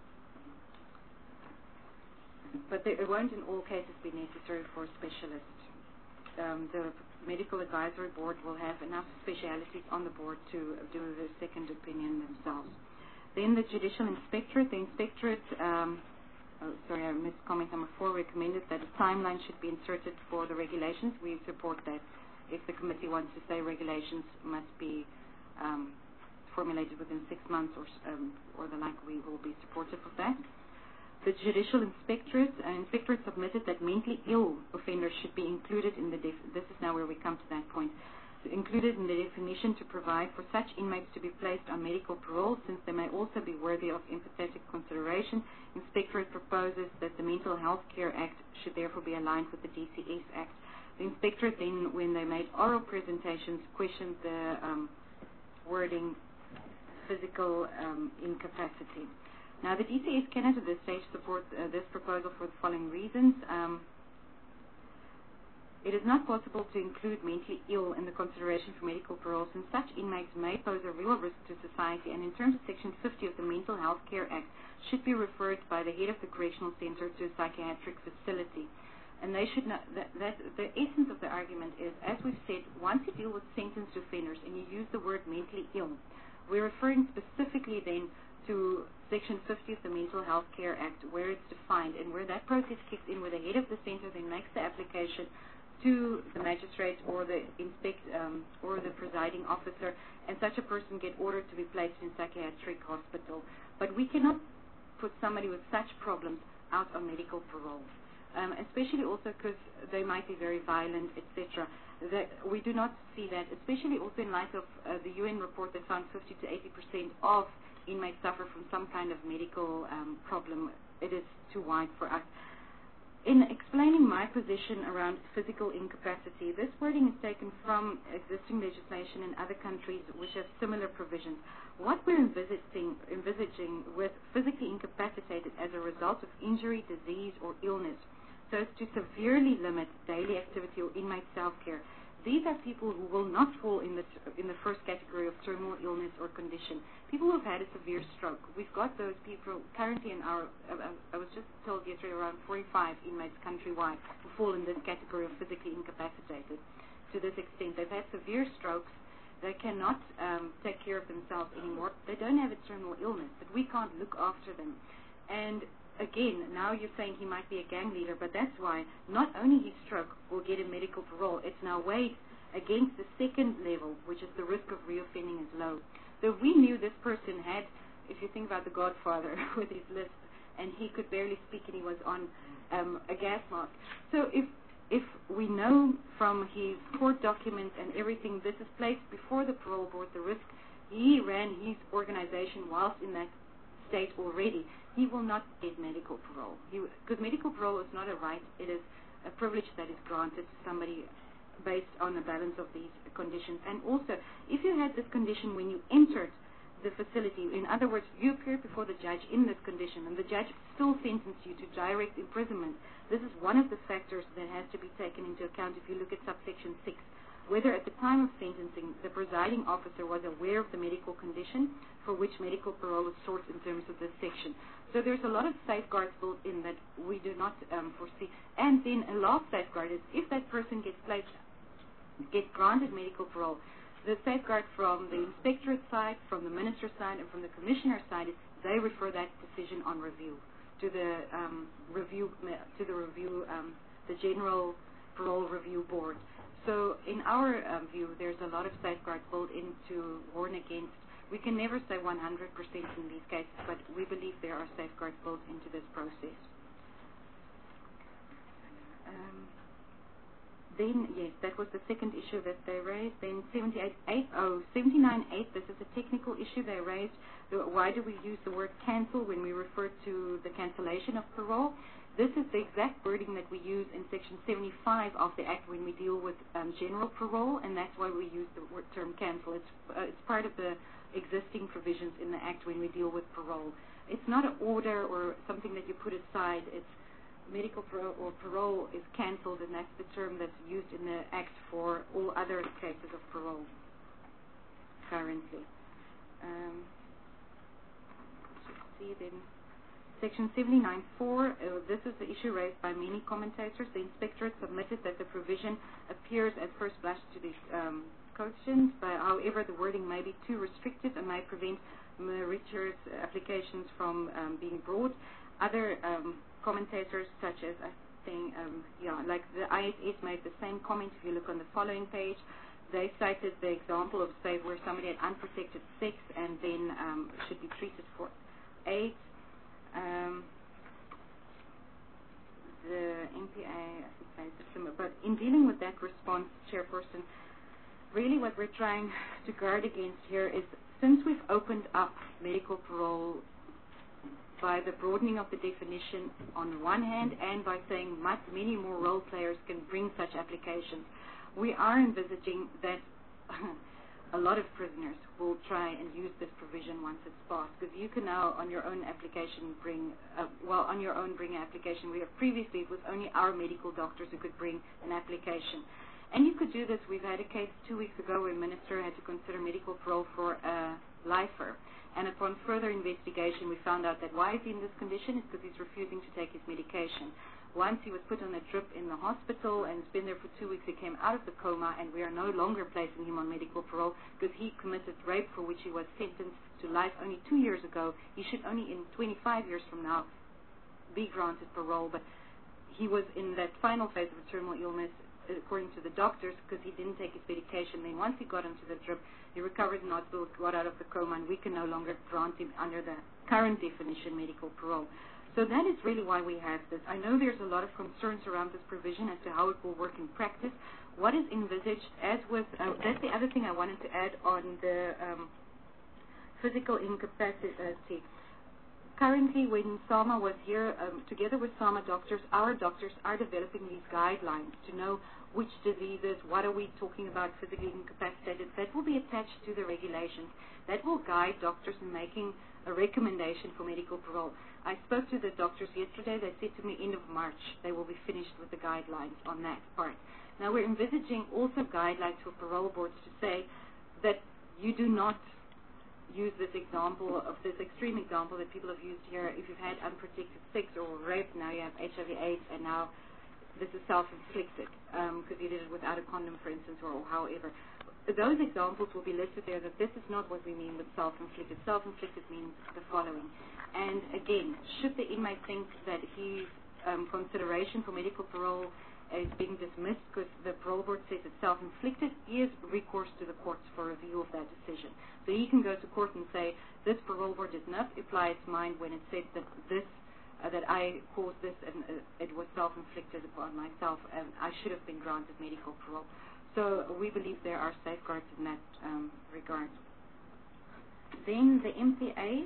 A: But there, it won't in all cases be necessary for a specialist. Um, the medical advisory board will have enough specialities on the board to do the second opinion themselves. Then the judicial inspectorate. The inspectorate, um, oh, sorry, I missed comment number four, recommended that a timeline should be inserted for the regulations. We support that. If the committee wants to say regulations must be um, formulated within six months or, um, or the like, we will be supportive of that. The judicial inspectorate, uh, inspectorate submitted that mentally ill offenders should be included in the, def- this is now where we come to that point, included in the definition to provide for such inmates to be placed on medical parole, since they may also be worthy of empathetic consideration. Inspectorate proposes that the Mental Health Care Act should therefore be aligned with the D C S Act. The inspectorate then, when they made oral presentations, questioned the um, wording physical um, incapacity. Now, the D C S cannot at this stage support uh, this proposal for the following reasons. Um, It is not possible to include mentally ill in the consideration for medical parole, since such inmates may pose a real risk to society, and in terms of Section fifty of the Mental Health Care Act, should be referred by the head of the correctional center to a psychiatric facility. And they should not, that, that, the essence of the argument is, as we've said, once you deal with sentenced offenders and you use the word mentally ill, we're referring specifically then to Section fifty of the Mental Health Care Act, where it's defined and where that process kicks in, where the head of the center then makes the application to the magistrate or the inspect um, or the presiding officer, and such a person get ordered to be placed in psychiatric hospital. But we cannot put somebody with such problems out on medical parole, um, especially also because they might be very violent, et cetera. That we do not see that, especially also in light of uh, the U N report that found fifty to eighty percent of inmates suffer from some kind of medical um, problem. It is too wide for us. In explaining my position around physical incapacity, this wording is taken from existing legislation in other countries which have similar provisions. What we're envisaging, envisaging with physically incapacitated as a result of injury, disease, or illness, so as to severely limit daily activity or inmate self-care. These are people who will not fall in the, in the first category of terminal illness or condition. People who have had a severe stroke. We've got those people currently in our, uh, I was just told yesterday, around forty-five inmates countrywide who fall in this category of physically incapacitated. To this extent, they've had severe strokes. They cannot um, take care of themselves anymore. They don't have a terminal illness, but we can't look after them. And again, now you're saying he might be a gang leader, but that's why not only his stroke will get a medical parole, it's now weighed against the second level, which is the risk of reoffending is low. So if we knew this person had, if you think about the Godfather with his list, and he could barely speak and he was on um, a gas mask. So if if we know from his court documents and everything, this is placed before the parole board, the risk, he ran his organization whilst in that state already, he will not get medical parole. Because medical parole is not a right, it is a privilege that is granted to somebody based on the balance of these conditions. And also, if you had this condition when you entered the facility, in other words, you appeared before the judge in this condition, and the judge still sentenced you to direct imprisonment, this is one of the factors that has to be taken into account if you look at subsection six. Whether at the time of sentencing, the presiding officer was aware of the medical condition for which medical parole is sought in terms of this section. So there's a lot of safeguards built in that we do not um, foresee. And then a last safeguard is if that person gets placed, gets granted medical parole, the safeguard from the inspectorate side, from the minister's side, and from the commissioner's side is they refer that decision on review to the um, review to the review um, the General Parole Review Board. So in our um, view, there's a lot of safeguards built into warn against. We can never say one hundred percent in these cases, but we believe there are safeguards built into this process. Um, then, yes, that was the second issue that they raised. Then seventy-eight eight, oh, seventy-nine eight, this is a technical issue they raised. Why do we use the word cancel when we refer to the cancellation of parole? This is the exact wording that we use in Section seventy-five of the Act when we deal with um, general parole, and that's why we use the word term cancel. It's, uh, it's part of the existing provisions in the Act when we deal with parole. It's not an order or something that you put aside. It's medical parole or parole is cancelled, and that's the term that's used in the Act for all other cases of parole currently. Um, let's see then. Section seventy-nine four, uh, this is the issue raised by many commentators. The inspectorate submitted that the provision appears at first blush to be um, cogent, but however the wording may be too restrictive and may prevent meritorious applications from um, being brought. Other um, commentators, such as I think, um, yeah, like the I S S made the same comment. If you look on the following page, they cited the example of, say, where somebody had unprotected sex and then um, should be treated for AIDS. Um, the M P A, I should say, it's similar. But in dealing with that response, Chairperson, really what we're trying to guard against here is, since we've opened up medical parole by the broadening of the definition on one hand and by saying much, many more role players can bring such applications, we are envisaging that a lot of prisoners will try and use this provision once it's passed, because you can now on your own application bring, uh, well, on your own bring an application. We have previously, it was only our medical doctors who could bring an application. And you could do this. We've had a case two weeks ago where a minister had to consider medical parole for a lifer. And upon further investigation, we found out that why is he in this condition is because he's refusing to take his medication. Once he was put on a drip in the hospital and has been there for two weeks, he came out of the coma, and we are no longer placing him on medical parole because he committed rape for which he was sentenced to life only two years ago. He should only in twenty-five years from now be granted parole, but he was in that final phase of a terminal illness, according to the doctors, because he didn't take his medication. Then once he got onto the drip, he recovered in hospital, got out of the coma, and we can no longer grant him under the current definition medical parole. So that is really why we have this. I know there's a lot of concerns around this provision as to how it will work in practice. What is envisaged, as with, uh, that's the other thing I wanted to add on the um, physical incapacity. Currently, when SAMA was here, um, together with SAMA doctors, our doctors are developing these guidelines to know which diseases, what are we talking about physically incapacitated. That will be attached to the regulations. That will guide doctors in making a recommendation for medical parole. I spoke to the doctors yesterday. They said to me end of March they will be finished with the guidelines on that part. Now we're envisaging also guidelines for parole boards to say that you do not use this example of this extreme example that people have used here. If you've had unprotected sex or rape, now you have H I V AIDS, and now this is self-inflicted because um, you did it without a condom, for instance, or however. those examples will be listed there, that this is not what we mean with self-inflicted. Self-inflicted means the following. And again, should the inmate think that his um, consideration for medical parole is being dismissed because the parole board says it's self-inflicted, he has recourse to the courts for review of that decision. So he can go to court and say, this parole board did not apply its mind when it said that this, uh, that I caused this and uh, it was self-inflicted upon myself and I should have been granted medical parole. So we believe there are safeguards in that um, regard. Then the M P A.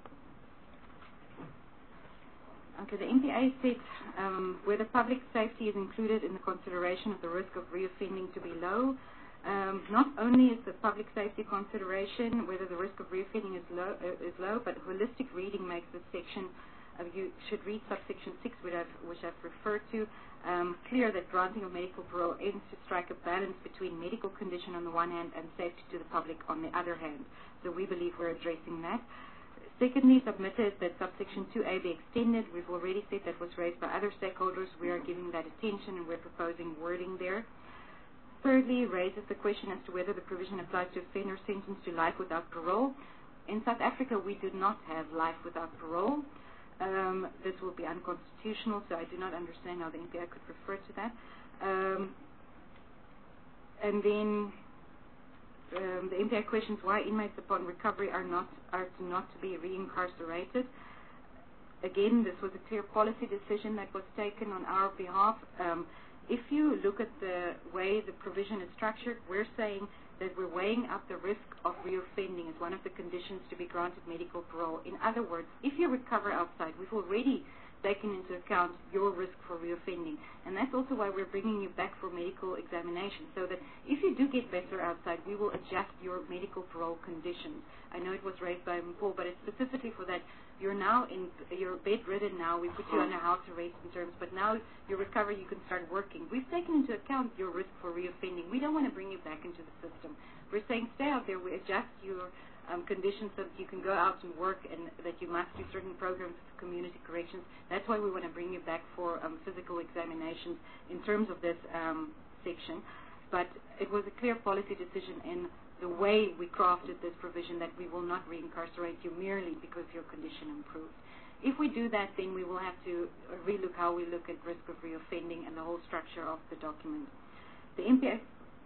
A: Okay, the M P A said um, whether public safety is included in the consideration of the risk of reoffending to be low. Um, not only is the public safety consideration whether the risk of reoffending is low, uh, is low, but holistic reading makes this section, uh, you should read subsection six, which I've, which I've referred to, um, clear that granting of medical parole aims to strike a balance between medical condition on the one hand and safety to the public on the other hand. So we believe we're addressing that. Secondly, submitted that subsection two A be extended. We've already said that was raised by other stakeholders. We are giving that attention and we're proposing wording there. Thirdly, raises the question as to whether the provision applies to offenders sentenced to life without parole. In South Africa, we do not have life without parole. Um, this will be unconstitutional, so I do not understand how the M P A could refer to that. Um, and then um, the M P A questions why inmates upon recovery are not are to not to be reincarcerated. Again, this was a clear policy decision that was taken on our behalf. Um, if you look at the way the provision is structured, we're saying that we're weighing up the risk of reoffending as one of the conditions to be granted medical parole. In other words, if you recover outside, we've already taken into account your risk for reoffending. And that's also why we're bringing you back for medical examination, so that if you do get better outside, we will adjust your medical parole conditions. I know it was raised by Paul, but it's specifically for that. You're now in, you're bedridden now, we put you under house arrest in terms, but now you recover, you can start working. We've taken into account your risk for reoffending. We don't want to bring you back into the system. We're saying stay out there, we adjust your um, conditions so that you can go out and work and that you must do certain programs of community corrections. That's why we want to bring you back for um, physical examinations in terms of this um, section. But it was a clear policy decision in the way we crafted this provision that we will not reincarcerate you merely because your condition improved. If we do that, then we will have to relook how we look at risk of reoffending and the whole structure of the document. The M P A...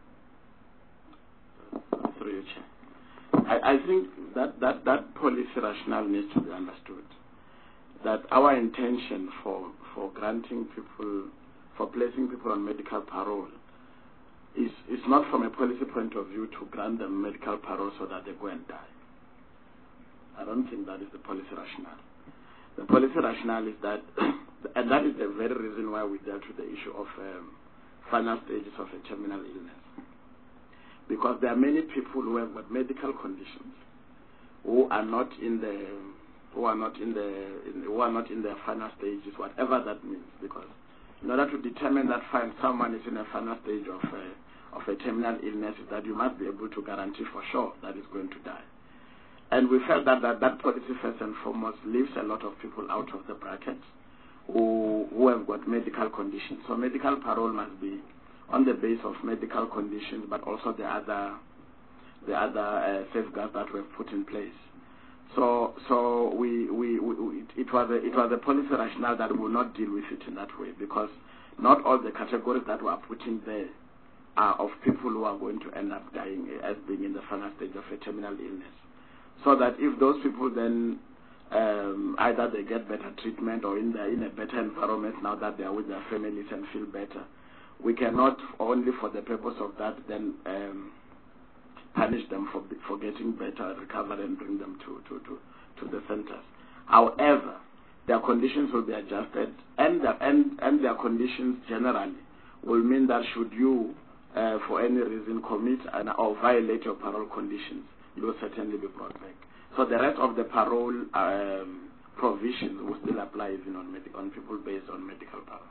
F: Through you, Chair. I, I think that, that, that policy rationale needs to be understood. That our intention for, for granting people, for placing people on medical parole is, is not from a policy point of view to grant them medical parole so that they go and die. I don't think that is the policy rationale. The policy rationale is that, and that is the very reason why we dealt with the issue of um, final stages of a terminal illness. Because there are many people who have got medical conditions who are not in the who are not in the in, who are not in their final stages, whatever that means. Because in order to determine that fine, someone is in a final stage of a, of a terminal illness, is that you must be able to guarantee for sure that is going to die. And we felt that, that that policy first and foremost leaves a lot of people out of the bracket who who have got medical conditions. So medical parole must be on the basis of medical conditions, but also the other the other uh, safeguards that were put in place. So so we, we, we it was a, it was a policy rationale that we will not deal with it in that way, because not all the categories that we are putting there are of people who are going to end up dying as being in the final stage of a terminal illness. So that if those people then um, either they get better treatment or in the, in a better environment now that they are with their families and feel better, we cannot only for the purpose of that then um, punish them for for getting better, recover, and bring them to, to, to, to the centers. However, their conditions will be adjusted, and the, and, and their conditions generally will mean that should you, uh, for any reason, commit an, or violate your parole conditions, you will certainly be brought back. So the rest of the parole um, provisions will still apply even on, med- on people based on medical parole.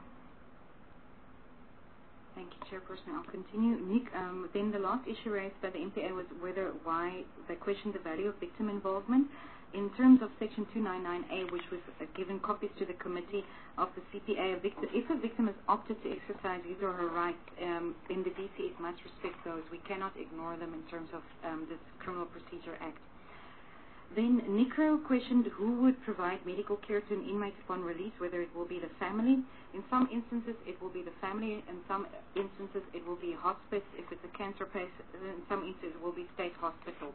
A: Thank you, Chairperson. I'll continue. Nick, um, then the last issue raised by the M P A was whether why they questioned the value of victim involvement. In terms of Section two ninety-nine A, which was uh, given copies to the committee of the C P A, a victim, if a victim has opted to exercise his or her rights, um, then the D C S must respect those. We cannot ignore them in terms of um, this Criminal Procedure Act. Then Nicro questioned who would provide medical care to an inmate upon release, whether it will be the family. In some instances, it will be the family. In some instances, it will be hospice. If it's a cancer patient, in some instances, it will be state hospitals.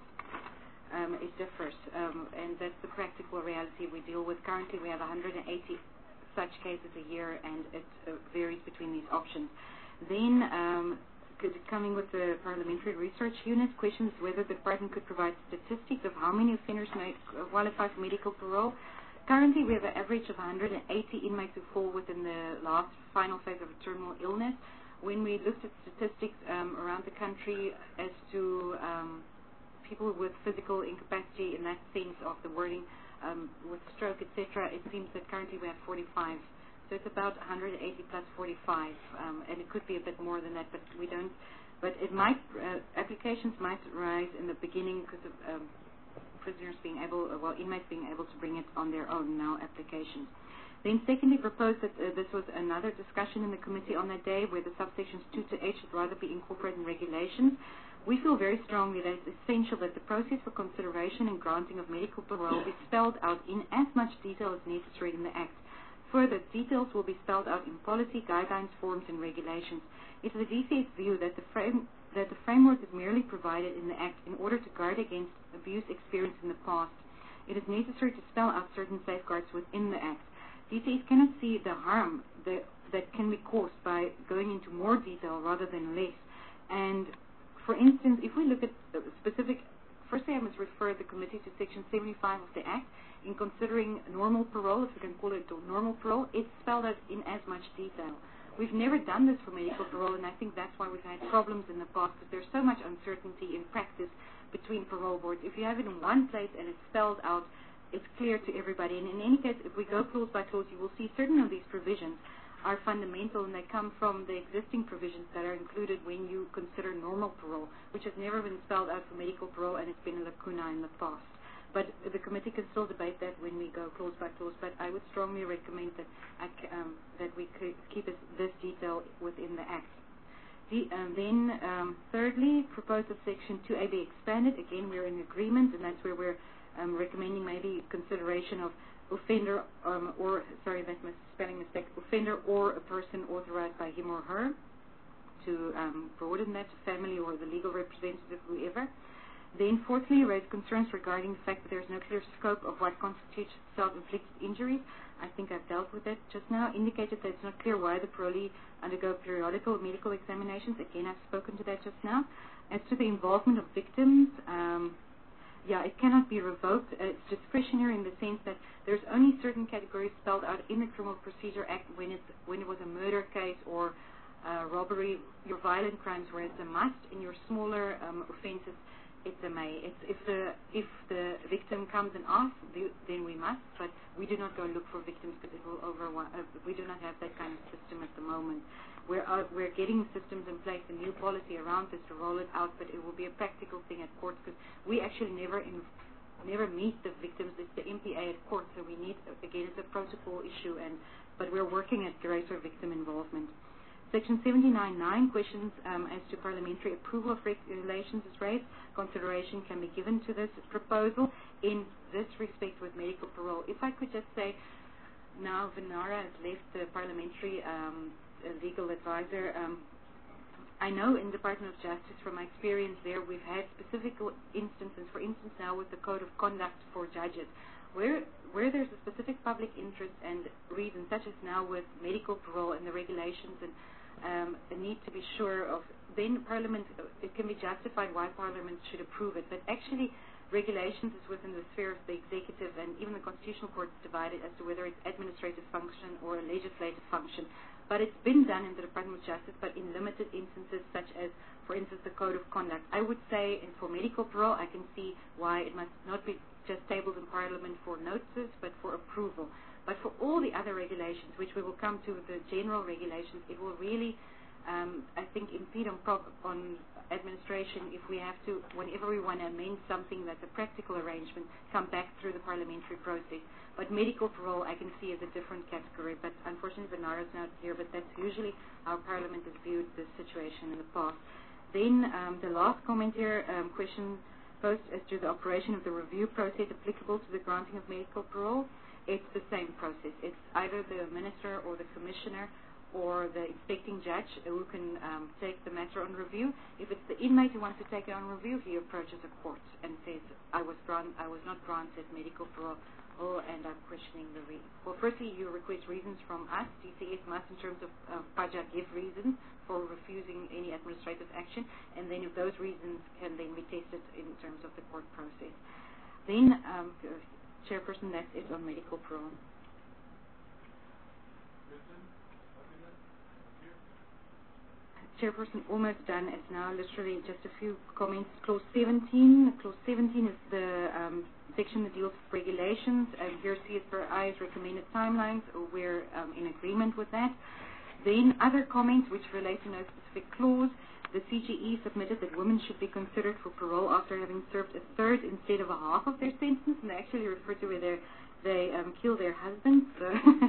A: Um, it differs, um, and that's the practical reality we deal with. Currently, we have one hundred eighty such cases a year, and it uh, varies between these options. Then, um, coming with the Parliamentary Research Unit, questions whether the department could provide statistics of how many offenders may qualify for medical parole. Currently, we have an average of one hundred eighty inmates who fall within the last final phase of a terminal illness. When we looked at statistics um, around the country as to um, people with physical incapacity in that sense of the wording, um, with stroke, et cetera, it seems that currently we have forty-five. So it's about one hundred eighty plus forty-five, um, and it could be a bit more than that, but we don't. But it might, uh, applications might rise in the beginning because of um, prisoners being able, uh, well, inmates being able to bring it on their own now, applications. Then secondly, proposed that uh, this was another discussion in the committee on that day, where the subsections two to eight should rather be incorporated in regulations. We feel very strongly that it's essential that the process for consideration and granting of medical parole is spelled out in as much detail as necessary in the Act. Further, details will be spelled out in policy, guidelines, forms, and regulations. It is the D C S view that the, frame, that the framework is merely provided in the Act in order to guard against abuse experienced in the past. It is necessary to spell out certain safeguards within the Act. D C S cannot see the harm that, that can be caused by going into more detail rather than less. And for instance, if we look at specific, firstly I must refer the committee to Section seventy-five of the Act. In considering normal parole, if we can call it normal parole, it's spelled out in as much detail. We've never done this for medical parole, and I think that's why we've had problems in the past, because there's so much uncertainty in practice between parole boards. If you have it in one place and it's spelled out, it's clear to everybody. And in any case, if we go clause by clause, you will see certain of these provisions are fundamental, and they come from the existing provisions that are included when you consider normal parole, which has never been spelled out for medical parole, and it's been a lacuna in the past. But the committee can still debate that when we go clause by clause, but I would strongly recommend that I, um, that we could keep this, this detail within the Act. The, um, then, um, thirdly, proposed that Section two A be expanded. Again, we're in agreement, and that's where we're um, recommending maybe consideration of offender, um, or, sorry, that's my spelling mistake, offender or a person authorized by him or her, to um, broaden that to family or the legal representative, whoever. Then, fourthly, raised concerns regarding the fact that there is no clear scope of what constitutes self-inflicted injuries. I think I've dealt with that just now. Indicated that it's not clear why the parolee undergo periodical medical examinations. Again, I've spoken to that just now. As to the involvement of victims, um, yeah, it cannot be revoked. Uh, it's discretionary in the sense that there's only certain categories spelled out in the Criminal Procedure Act when it's when it was a murder case or uh, robbery, your violent crimes, where it's a must. In your smaller um, offences, it's a may. It's, if the if the victim comes and asks, then we must. But we do not go look for victims because it will over. Uh, we do not have that kind of system at the moment. We're uh, we're getting systems in place, a new policy around this to roll it out. But it will be a practical thing at courts because we actually never in, never meet the victims. It's the M P A at court, so we need again it's a protocol issue. And but we're working at greater victim involvement. Section seventy-nine nine questions um, as to parliamentary approval of regulations is raised. Consideration can be given to this proposal in this respect with medical parole. If I could just say, now Vinara has left the parliamentary um, legal advisor. Um, I know in Department of Justice, from my experience there, we've had specific instances, for instance now with the Code of Conduct for judges, where where there's a specific public interest and reason, such as now with medical parole and the regulations and Um, a need to be sure of, then Parliament, it can be justified why Parliament should approve it, but actually regulations is within the sphere of the executive, and even the Constitutional Court is divided as to whether it's administrative function or a legislative function. But it's been done in the Department of Justice, but in limited instances, such as, for instance, the Code of Conduct. I would say, and for medical parole, I can see why it must not be just tabled in Parliament for notices, but for approval. But for all the other regulations, which we will come to, the general regulations, it will really Um, I think impede on, prop on administration if we have to, whenever we want to amend something that's a practical arrangement, come back through the parliamentary process. But medical parole I can see as a different category, but unfortunately Bernardo's not here, but that's usually how Parliament has viewed this situation in the past. Then um, the last comment here, um, question posed as to the operation of the review process applicable to the granting of medical parole. It's the same process. It's either the minister or the commissioner or the inspecting judge who can um, take the matter on review. If it's the inmate who wants to take it on review, he approaches a court and says, I was grant, I was not granted medical parole, oh, and I'm questioning the reason. Well, firstly, you request reasons from us. D C S must, in terms of uh, Paja, give reasons for refusing any administrative action, and then if those reasons can then be tested in terms of the court process. Then, um, Chairperson, that's it on medical parole. Chairperson, almost done. It's now literally just a few comments. Clause seventeen. Clause seventeen is the um, section that deals with regulations, and here C S P R I's recommended timelines. We're um, in agreement with that. Then other comments which relate to no specific clause. The C G E submitted that women should be considered for parole after having served a third instead of a half of their sentence, and they actually refer to where they they um, kill their husbands. So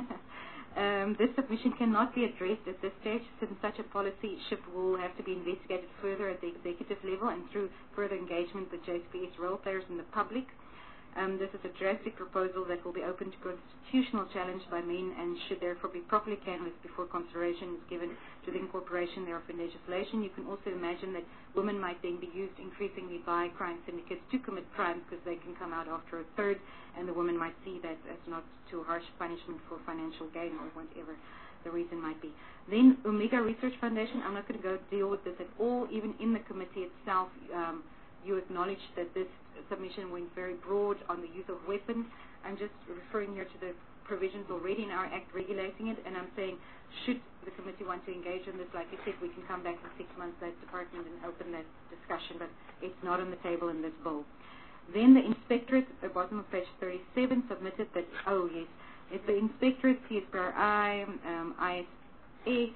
A: Um, this submission cannot be addressed at this stage, since such a policy shift will have to be investigated further at the executive level and through further engagement with J S P S role players and the public. Um, this is a drastic proposal that will be open to constitutional challenge by men and should therefore be properly canvassed before consideration is given to the incorporation thereof in legislation. You can also imagine that women might then be used increasingly by crime syndicates to commit crimes because they can come out after a third, and the woman might see that as not too harsh punishment for financial gain or whatever the reason might be. Then Omega Research Foundation, I'm not going to go deal with this at all. Even in the committee itself, um, you acknowledge that this submission went very broad on the use of weapons. I'm just referring here to the provisions already in our Act regulating it, and I'm saying, should the committee want to engage in this, like I said, we can come back in six months that department and open that discussion, but it's not on the table in this bill. Then the inspectorate, at the bottom of page thirty-seven, submitted that, oh yes, it's the inspectorate, C S P R I, um, I S S,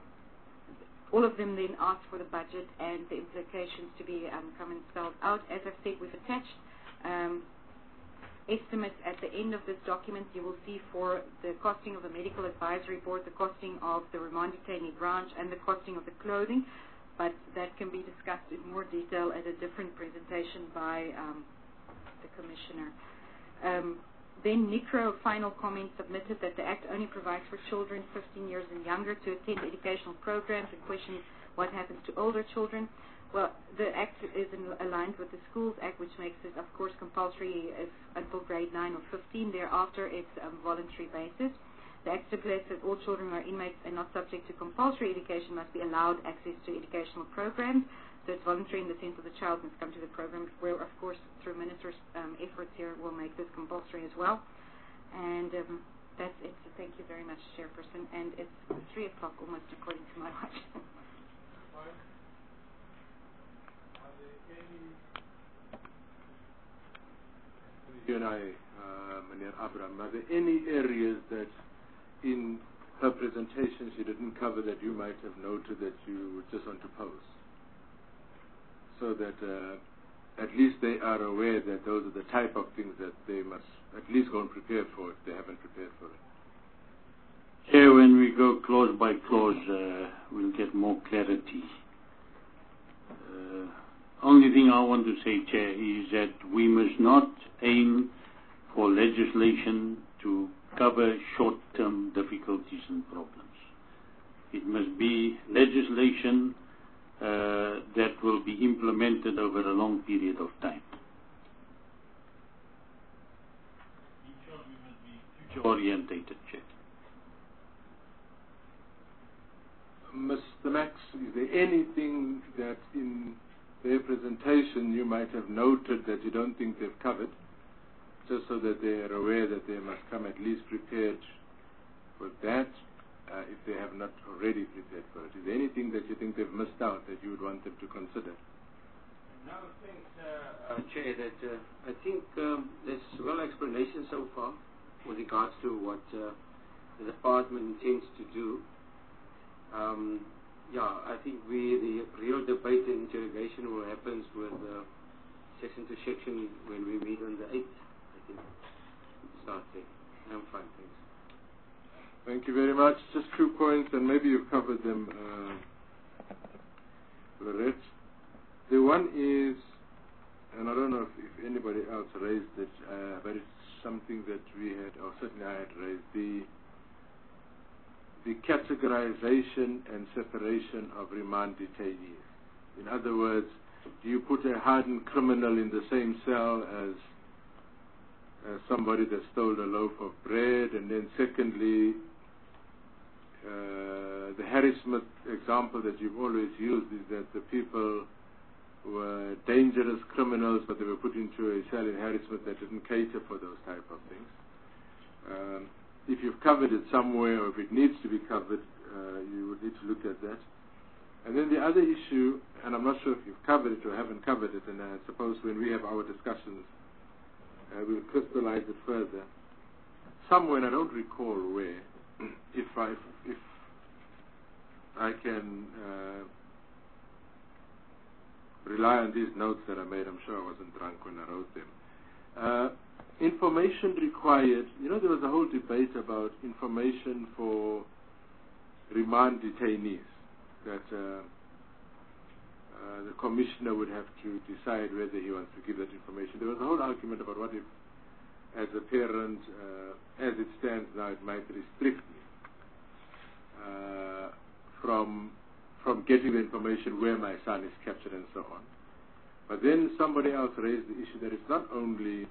A: all of them then asked for the budget and the implications to be um, come and spelled out. As I've said, we've attached um, estimates at the end of this document. You will see for the costing of the medical advisory board, the costing of the remand detainee branch, and the costing of the clothing, but that can be discussed in more detail at a different presentation by um, the Commissioner. Um, Then NICRO, final comment, submitted that the Act only provides for children fifteen years and younger to attend educational programs and questions what happens to older children. Well, the Act is in, aligned with the Schools Act, which makes it, of course, compulsory if, until grade nine or fifteen. Thereafter, it's a um, voluntary basis. The Act stipulates that all children who are inmates and not subject to compulsory education must be allowed access to educational programs. So it's voluntary in the sense of the child must come to the program, where, of course, through Minister's um, efforts here, we'll make this compulsory as well. And um, that's it. So thank you very much, Chairperson. And it's three o'clock almost, according to my watch.
B: You and I, uh, Meneer Abraham, are there any areas that in her presentation she didn't cover that you might have noted that you would just want to pose? So that uh, at least they are aware that those are the type of things that they must at least go and prepare for if they haven't prepared for it.
G: Chair, when we go clause by clause, uh, we'll get more clarity. Uh, only thing I want to say, Chair, is that we must not aim for legislation to cover short-term difficulties and problems. It must be legislation Uh, that will be implemented over a long period of time. Each of we must be future-orientated, Chair.
B: Mister Max, is there anything that in their presentation you might have noted that you don't think they've covered, just so that they are aware that they must come at least prepared for that? Uh, if they have not already prepared for it. Is there anything that you think they've missed out that you would want them to consider?
C: Another thing, uh, uh, Chair, that uh, I think um, there's well explanation so far with regards to what uh, the department intends to do. Um, Yeah, I think we the real debate and interrogation will happen with uh, section to section when we meet on the eighth. I think start there. I'm fine, thanks.
B: Thank you very much. Just two points, and maybe you've covered them, uh, Lorette. The one is, and I don't know if, if anybody else raised it, uh, but it's something that we had, or certainly I had raised, the the categorization and separation of remand detainees. In other words, do you put a hardened criminal in the same cell as, as somebody that stole a loaf of bread? And then secondly, uh, the Harry Smith example that you've always used is that the people were dangerous criminals, but they were put into a cell in Harry Smith that didn't cater for those type of things. Um, if you've covered it somewhere, or if it needs to be covered, uh, you would need to look at that. And then the other issue, and I'm not sure if you've covered it or haven't covered it, and I suppose when we have our discussions, uh, we'll crystallize it further. Somewhere, and I don't recall where, if I, if I can uh, rely on these notes that I made, I'm sure I wasn't drunk when I wrote them. Uh, information required, you know, there was a whole debate about information for remand detainees, that uh, uh, the commissioner would have to decide whether he wants to give that information. There was a whole argument about what if, as a parent, uh, as it stands now, it might restrict me uh, from from getting the information where my son is captured and so on. But then somebody else raised the issue that it's not only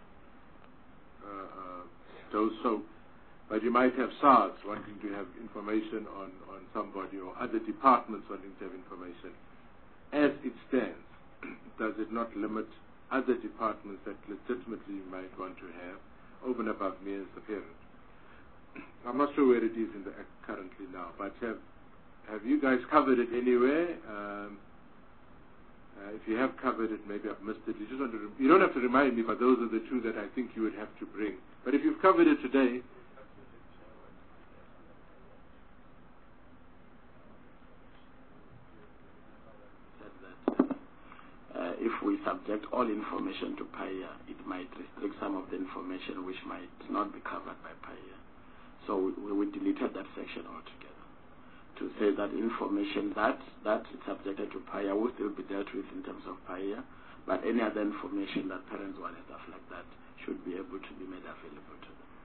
B: uh, those soap, but you might have SARS wanting to have information on, on somebody, or other departments wanting to have information. As it stands, does it not limit other departments that legitimately you might want to have over and above me as the parent? I'm not sure where it is in the Act currently now, but have have you guys covered it anywhere? Um, uh, if you have covered it, maybe I've missed it. You just want to re- you don't have to remind me, but those are the two that I think you would have to bring. But if you've covered it today,
F: Uh, if we subject all information to P A I A, it might restrict some of the information which might not be covered by P A I A. So we, we deleted that section altogether to say that information that that is subjected to P A I A will still be dealt with in terms of P A I A, but any other information that parents want and stuff like that should be able to be made available to them.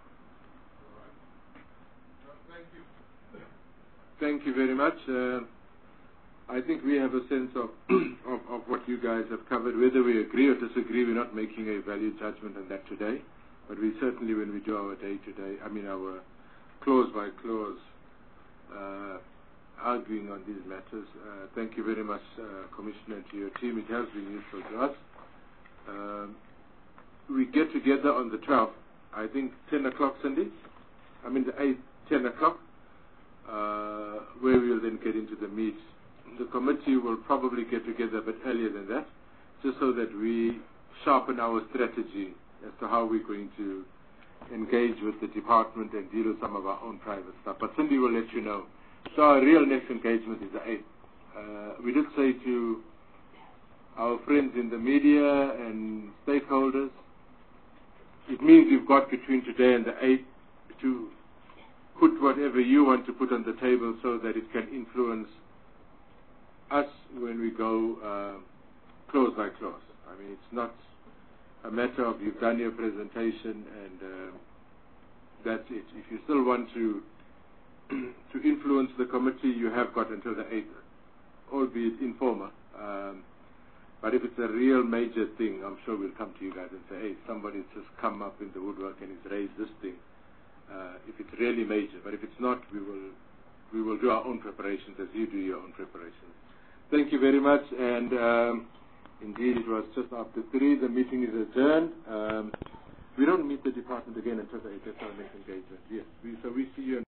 B: Thank you. Thank you very much. Uh, I think we have a sense of, of, of what you guys have covered. Whether we agree or disagree, we're not making a value judgment on that today. But we certainly, when we do our day-to-day, I mean our clause-by-clause uh, arguing on these matters, uh, thank you very much, uh, Commissioner, and to your team. It has been useful to us. Um, we get together on the twelfth, I think ten o'clock, Cindy? I mean the eighth, ten o'clock, uh, where we will then get into the meat. The committee will probably get together a bit earlier than that, just so that we sharpen our strategy as to how we're going to engage with the department and deal with some of our own private stuff. But Cindy will let you know. So our real next engagement is the eighth. Uh, we did say to our friends in the media and stakeholders, it means you've got between today and the eighth to put whatever you want to put on the table so that it can influence us when we go uh, clause by clause. I mean, it's not a matter of you've done your presentation and uh, that's it. If you still want to to influence the committee, you have got until the eighth, albeit informal. Um, but if it's a real major thing, I'm sure we'll come to you guys and say, hey, somebody's just come up in the woodwork and has raised this thing. Uh, if it's really major, but if it's not, we will we will do our own preparations as you do your own preparations. Thank you very much, and um, indeed it was just after three. The meeting is adjourned. Um, we don't meet the department again until the eighth. That's our next engagement. Yes, we, so we see you.